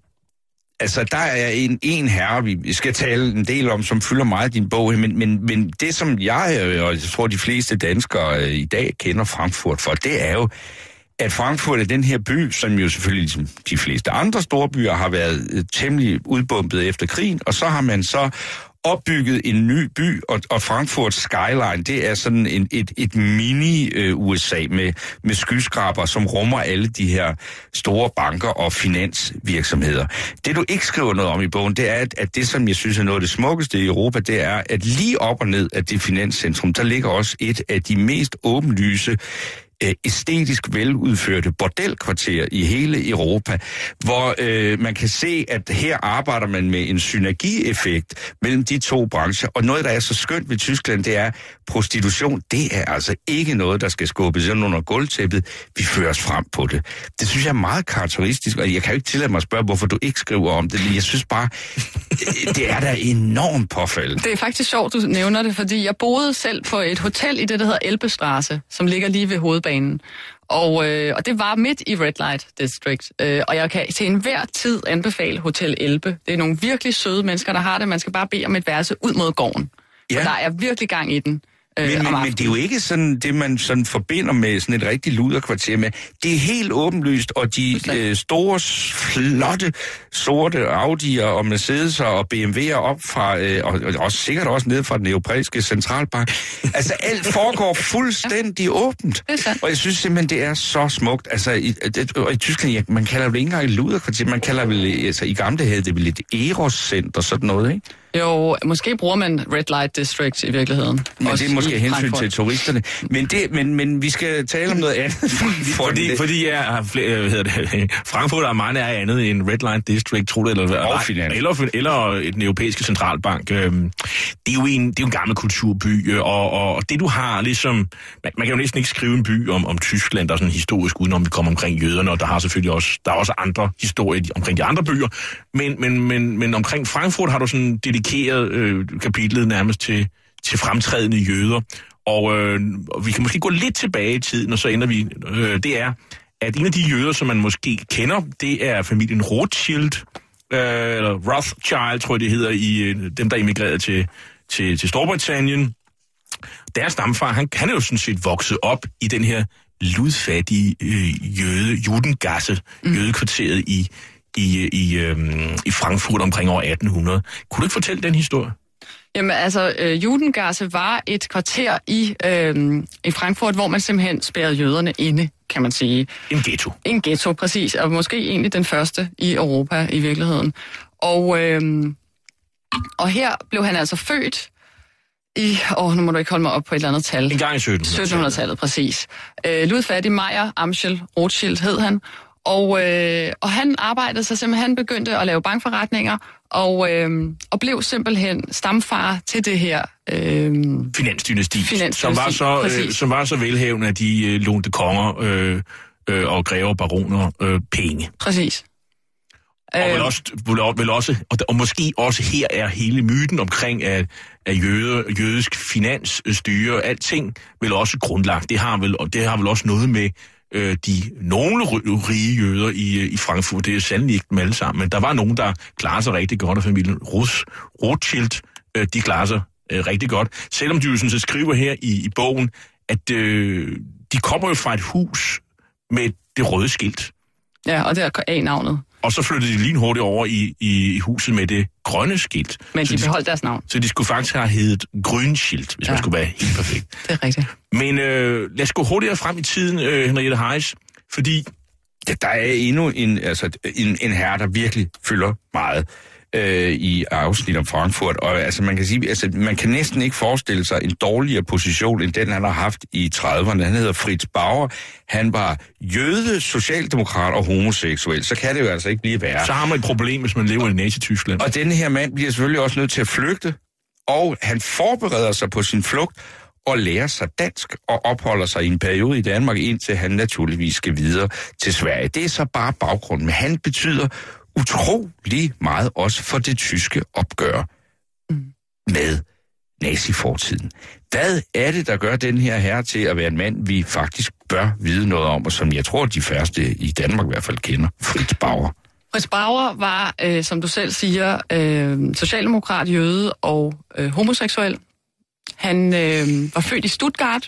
altså, der er en herre, vi skal tale en del om, som fylder meget i din bog, men det, som jeg og jeg tror, de fleste danskere i dag kender Frankfurt for, det er jo, at Frankfurt er den her by, som jo selvfølgelig ligesom de fleste andre store byer har været temmelig udbumpet efter krigen, og så har man så opbygget en ny by, og Frankfurt Skyline, det er sådan et mini-USA med skyskraber, som rummer alle de her store banker og finansvirksomheder. Det, du ikke skriver noget om i bogen, det er, at det, som jeg synes er noget af det smukkeste i Europa, det er, at lige op og ned af det finanscentrum, der ligger også et af de mest åbenlyse æstetisk veludførte bordelkvarter i hele Europa, hvor man kan se, at her arbejder man med en synergieffekt mellem de to brancher. Og noget, der er så skønt ved Tyskland, det er, prostitution, det er altså ikke noget, der skal skubbes under gulvtæppet. Vi fører os frem på det. Det synes jeg er meget karakteristisk, og jeg kan jo ikke tillade mig at spørge, hvorfor du ikke skriver om det, men jeg synes bare, det er da enormt påfaldende. Det er faktisk sjovt, du nævner det, fordi jeg boede selv på et hotel i det, der hedder Elbestraße, som ligger lige ved hovedbanen. Og det var midt i Red Light District. Og jeg kan til enhver tid anbefale Hotel Elbe. Det er nogle virkelig søde mennesker, der har det. Man skal bare bede om et værelse ud mod gården. Ja. Og der er virkelig gang i den. Men det er jo ikke sådan det, man sådan forbinder med sådan et rigtig luderkvarter med. Det er helt åbenlyst, og de store, flotte, sorte Audi'er og Mercedes'er og BMW'er op fra, og også sikkert også ned fra den europæiske centralbank. Altså alt foregår fuldstændig åbent. Og jeg synes simpelthen, det er så smukt. Altså i Tyskland, man kalder det ikke engang et luderkvarter, man kalder det, altså i gamle hed det vel et Eros-center, sådan noget, ikke? Jo, måske bruger man Red Light District i virkeligheden. Men det er måske hensyn til turisterne. Men vi skal tale om noget andet. fordi Frankfurt am Main er andet end Red Light District, tror du, eller den europæiske centralbank. Det er jo en gammel kulturby, og det du har ligesom, man kan jo næsten ikke skrive en by om Tyskland, der er sådan historisk, udenom vi kommer omkring jøderne, og der er også andre historier omkring de andre byer, men omkring Frankfurt har du sådan dedikeret kapitlet nærmest til fremtrædende jøder, og vi kan måske gå lidt tilbage i tiden, og så ender vi, det er, at en af de jøder, som man måske kender, det er familien Rothschild, eller Rothschild, tror jeg det hedder, i dem, der emigrerede til Storbritannien. Deres stamfar, han er jo sådan set vokset op i den her ludfattige Judengasse, jødekvarteret i Frankfurt omkring år 1800. Kunne du ikke fortælle den historie? Jamen altså, Judengasse var et kvarter i Frankfurt, hvor man simpelthen spærrede jøderne inde, kan man sige. En ghetto. En ghetto, præcis. Og måske egentlig den første i Europa i virkeligheden. Og her blev han altså født i, nu må du ikke holde mig op på et eller andet tal. En gang i 1700-tallet, præcis. Ludfattig Meyer Amschel Rothschild hed han. Og han arbejdede så simpelthen, han begyndte at lave bankforretninger, og blev simpelthen stamfar til det her finansdynasti, som var så velhavende, at de lånte konger og grever baroner penge. Præcis. Og måske også her er hele myten omkring, at jødisk finansstyre, alting vel også grundlagt. Det har vel også noget med nogle rige jøder i Frankfurt. Det er sandelig ikke dem alle sammen, men der var nogen, der klarer sig rigtig godt, og familien Rothschild, de klarer sig rigtig godt. Selvom de jo sådan, så skriver her i bogen, at de kommer jo fra et hus med det røde skilt. Ja, og det er A-navnet. Og så flyttede de lige hurtigt over i huset med det grønne skilt. Men de beholdt deres navn. Så de skulle faktisk have heddet Grønskilt, hvis man skulle være helt perfekt. Det er rigtigt. Men lad os gå hurtigere frem i tiden, Henriette Heiss, fordi der er endnu en herre, der virkelig fylder meget i afsnit om Frankfurt. Og altså, man kan sige, man kan næsten ikke forestille sig en dårligere position, end den, han har haft i 30'erne. Han hedder Fritz Bauer. Han var jøde, socialdemokrat og homoseksuel. Så kan det jo altså ikke blive værre. Så har man et problem, hvis man lever i Nazi-Tyskland. Og denne her mand bliver selvfølgelig også nødt til at flygte, og han forbereder sig på sin flugt og lærer sig dansk og opholder sig i en periode i Danmark, indtil han naturligvis skal videre til Sverige. Det er så bare baggrunden, men han betyder utrolig meget også for det tyske opgør med nazifortiden. Hvad er det, der gør den her herre til at være en mand, vi faktisk bør vide noget om, og som jeg tror, de færreste i Danmark i hvert fald kender? Fritz Bauer. Fritz Bauer var, som du selv siger, socialdemokrat, jøde og homoseksuel. Han var født i Stuttgart,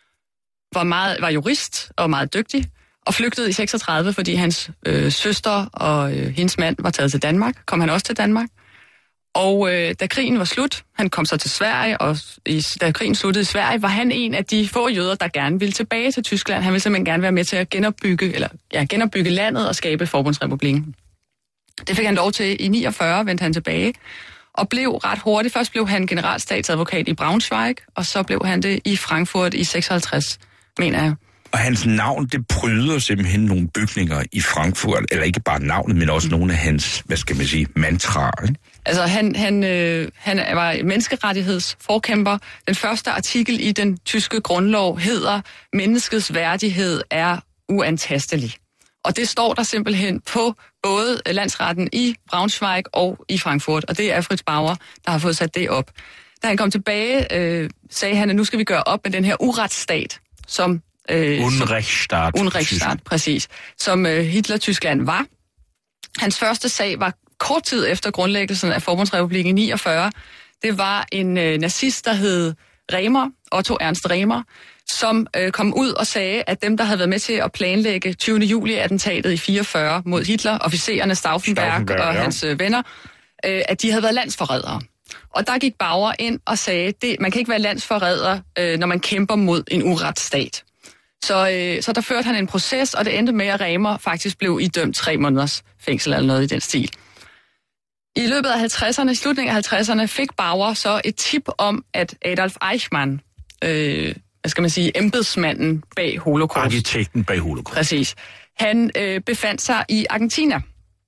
var jurist og meget dygtig, og flygtede i 36, fordi hans søster og hendes mand var taget til Danmark. Kom han også til Danmark. Og da krigen var slut, han kom så til Sverige, og da krigen sluttede i Sverige, var han en af de få jøder, der gerne ville tilbage til Tyskland. Han ville simpelthen gerne være med til at genopbygge landet og skabe Forbundsrepublikken. Det fik han lov til i 49, vendte han tilbage, og blev ret hurtigt. Først blev han generalstatsadvokat i Braunschweig, og så blev han det i Frankfurt i 56, mener jeg. Og hans navn, det pryder simpelthen nogle bygninger i Frankfurt, eller ikke bare navnet, men også nogle af hans, mantraer. Ikke? Altså, han var menneskerettighedsforkæmper. Den første artikel i den tyske grundlov hedder, menneskets værdighed er uantastelig. Og det står der simpelthen på både landsretten i Braunschweig og i Frankfurt, og det er Fritz Bauer, der har fået sat det op. Da han kom tilbage, sagde han, at nu skal vi gøre op med den her uretsstat, som Unrechtsstaat, præcis. Som Hitler-Tyskland var. Hans første sag var kort tid efter grundlæggelsen af Forbundsrepublikken i 49. Det var en nazist, der hed Remer, Otto Ernst Remer, som kom ud og sagde, at dem, der havde været med til at planlægge 20. juli-attentatet i 44 mod Hitler, officererne Stauffenberg og hans venner, at de havde været landsforrædere. Og der gik Bauer ind og sagde, at man kan ikke være landsforræder, når man kæmper mod en uretsstat. Så der førte han en proces, og det endte med, at Remer faktisk blev idømt 3 måneders fængsel eller noget i den stil. I løbet af 50'erne, i slutningen af 50'erne, fik Bauer så et tip om, at Adolf Eichmann, embedsmanden bag Holocaust. Arkitekten bag Holocaust. Præcis. Han befandt sig i Argentina.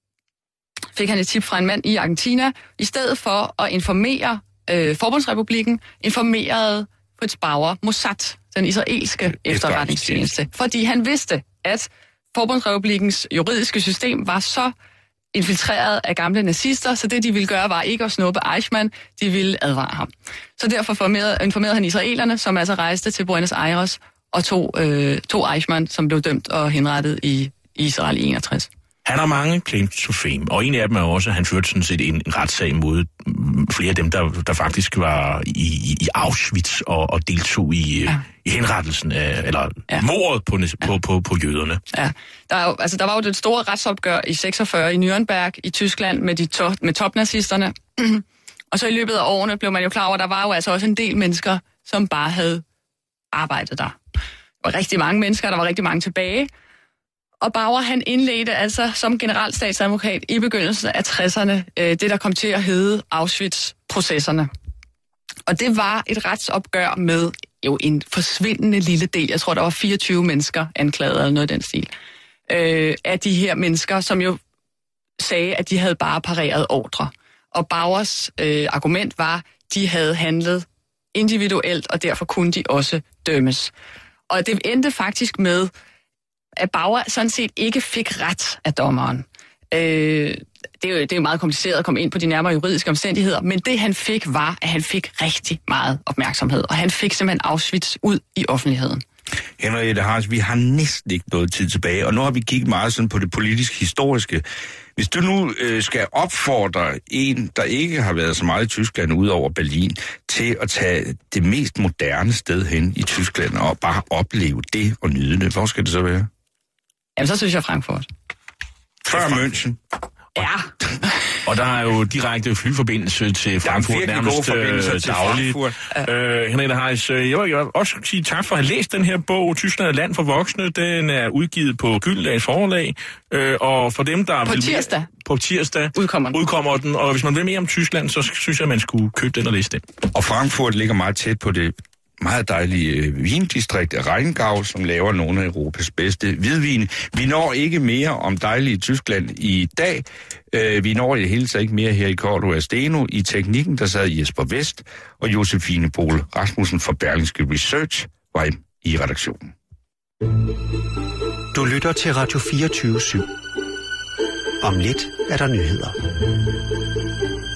Fik han et tip fra en mand i Argentina. I stedet for at informere Forbundsrepublikken, informerede Fritz Bauer Mossad, den israelske efterretningstjeneste. Fordi han vidste, at Forbundsrepublikkens juridiske system var så infiltreret af gamle nazister, så det de ville gøre var ikke at snuppe Eichmann, de ville advare ham. Så derfor informerede han israelerne, som altså rejste til Buenos Aires og tog Eichmann, som blev dømt og henrettet i Israel i 61. Han har mange claims to fame, og en af dem er også, at han førte sådan set en retssag mod flere af dem, der faktisk var i Auschwitz og deltog i henrettelsen af, mordet på jøderne. Ja, der var jo det store retsopgør i 46 i Nürnberg i Tyskland med topnazisterne. Og så i løbet af årene blev man jo klar over, at der var jo altså også en del mennesker, som bare havde arbejdet der. Der var rigtig mange mennesker, der var rigtig mange tilbage. Og Bauer, han indledte altså som generalstatsadvokat i begyndelsen af 60'erne det, der kom til at hedde Auschwitz-processerne. Og det var et retsopgør med jo en forsvindende lille del. Jeg tror, der var 24 mennesker anklaget eller noget i den stil. Af de her mennesker, som jo sagde, at de havde bare pareret ordre. Og Bauers argument var, at de havde handlet individuelt, og derfor kunne de også dømmes. Og det endte faktisk med, at Bauer sådan set ikke fik ret af dommeren. det er jo meget kompliceret at komme ind på de nærmere juridiske omstændigheder, men det han fik var, at han fik rigtig meget opmærksomhed, og han fik simpelthen Auschwitz ud i offentligheden. Henriette Harms, vi har næsten ikke noget tid tilbage, og nu har vi kigget meget sådan på det politisk-historiske. Hvis du nu skal opfordre en, der ikke har været så meget i Tyskland ud over Berlin, til at tage det mest moderne sted hen i Tyskland og bare opleve det og nyde det, hvor skal det så være? Jamen, så synes jeg Frankfurt. Før München. Ja. Og der er jo direkte flyforbindelse til Frankfurt nærmest dagligt. Henriette Heiss, jeg vil også sige tak for at have læst den her bog, Tyskland er land for voksne. Den er udgivet på Gyldendals Forlag. Og for dem, der på tirsdag udkommer den. Og hvis man vil mere om Tyskland, så synes jeg, man skulle købe den og læse den. Og Frankfurt ligger meget tæt på det meget dejlige vindistrikt Rheingau, som laver nogle af Europas bedste hvidvin. Vi når ikke mere om dejlige Tyskland i dag. Vi når i det hele taget ikke mere her i Cordua og Steno. I teknikken, der sad Jesper Vest og Josefine Pohl Rasmussen fra Berlingske Research var i redaktionen. Du lytter til Radio 24/7. Om lidt er der nyheder.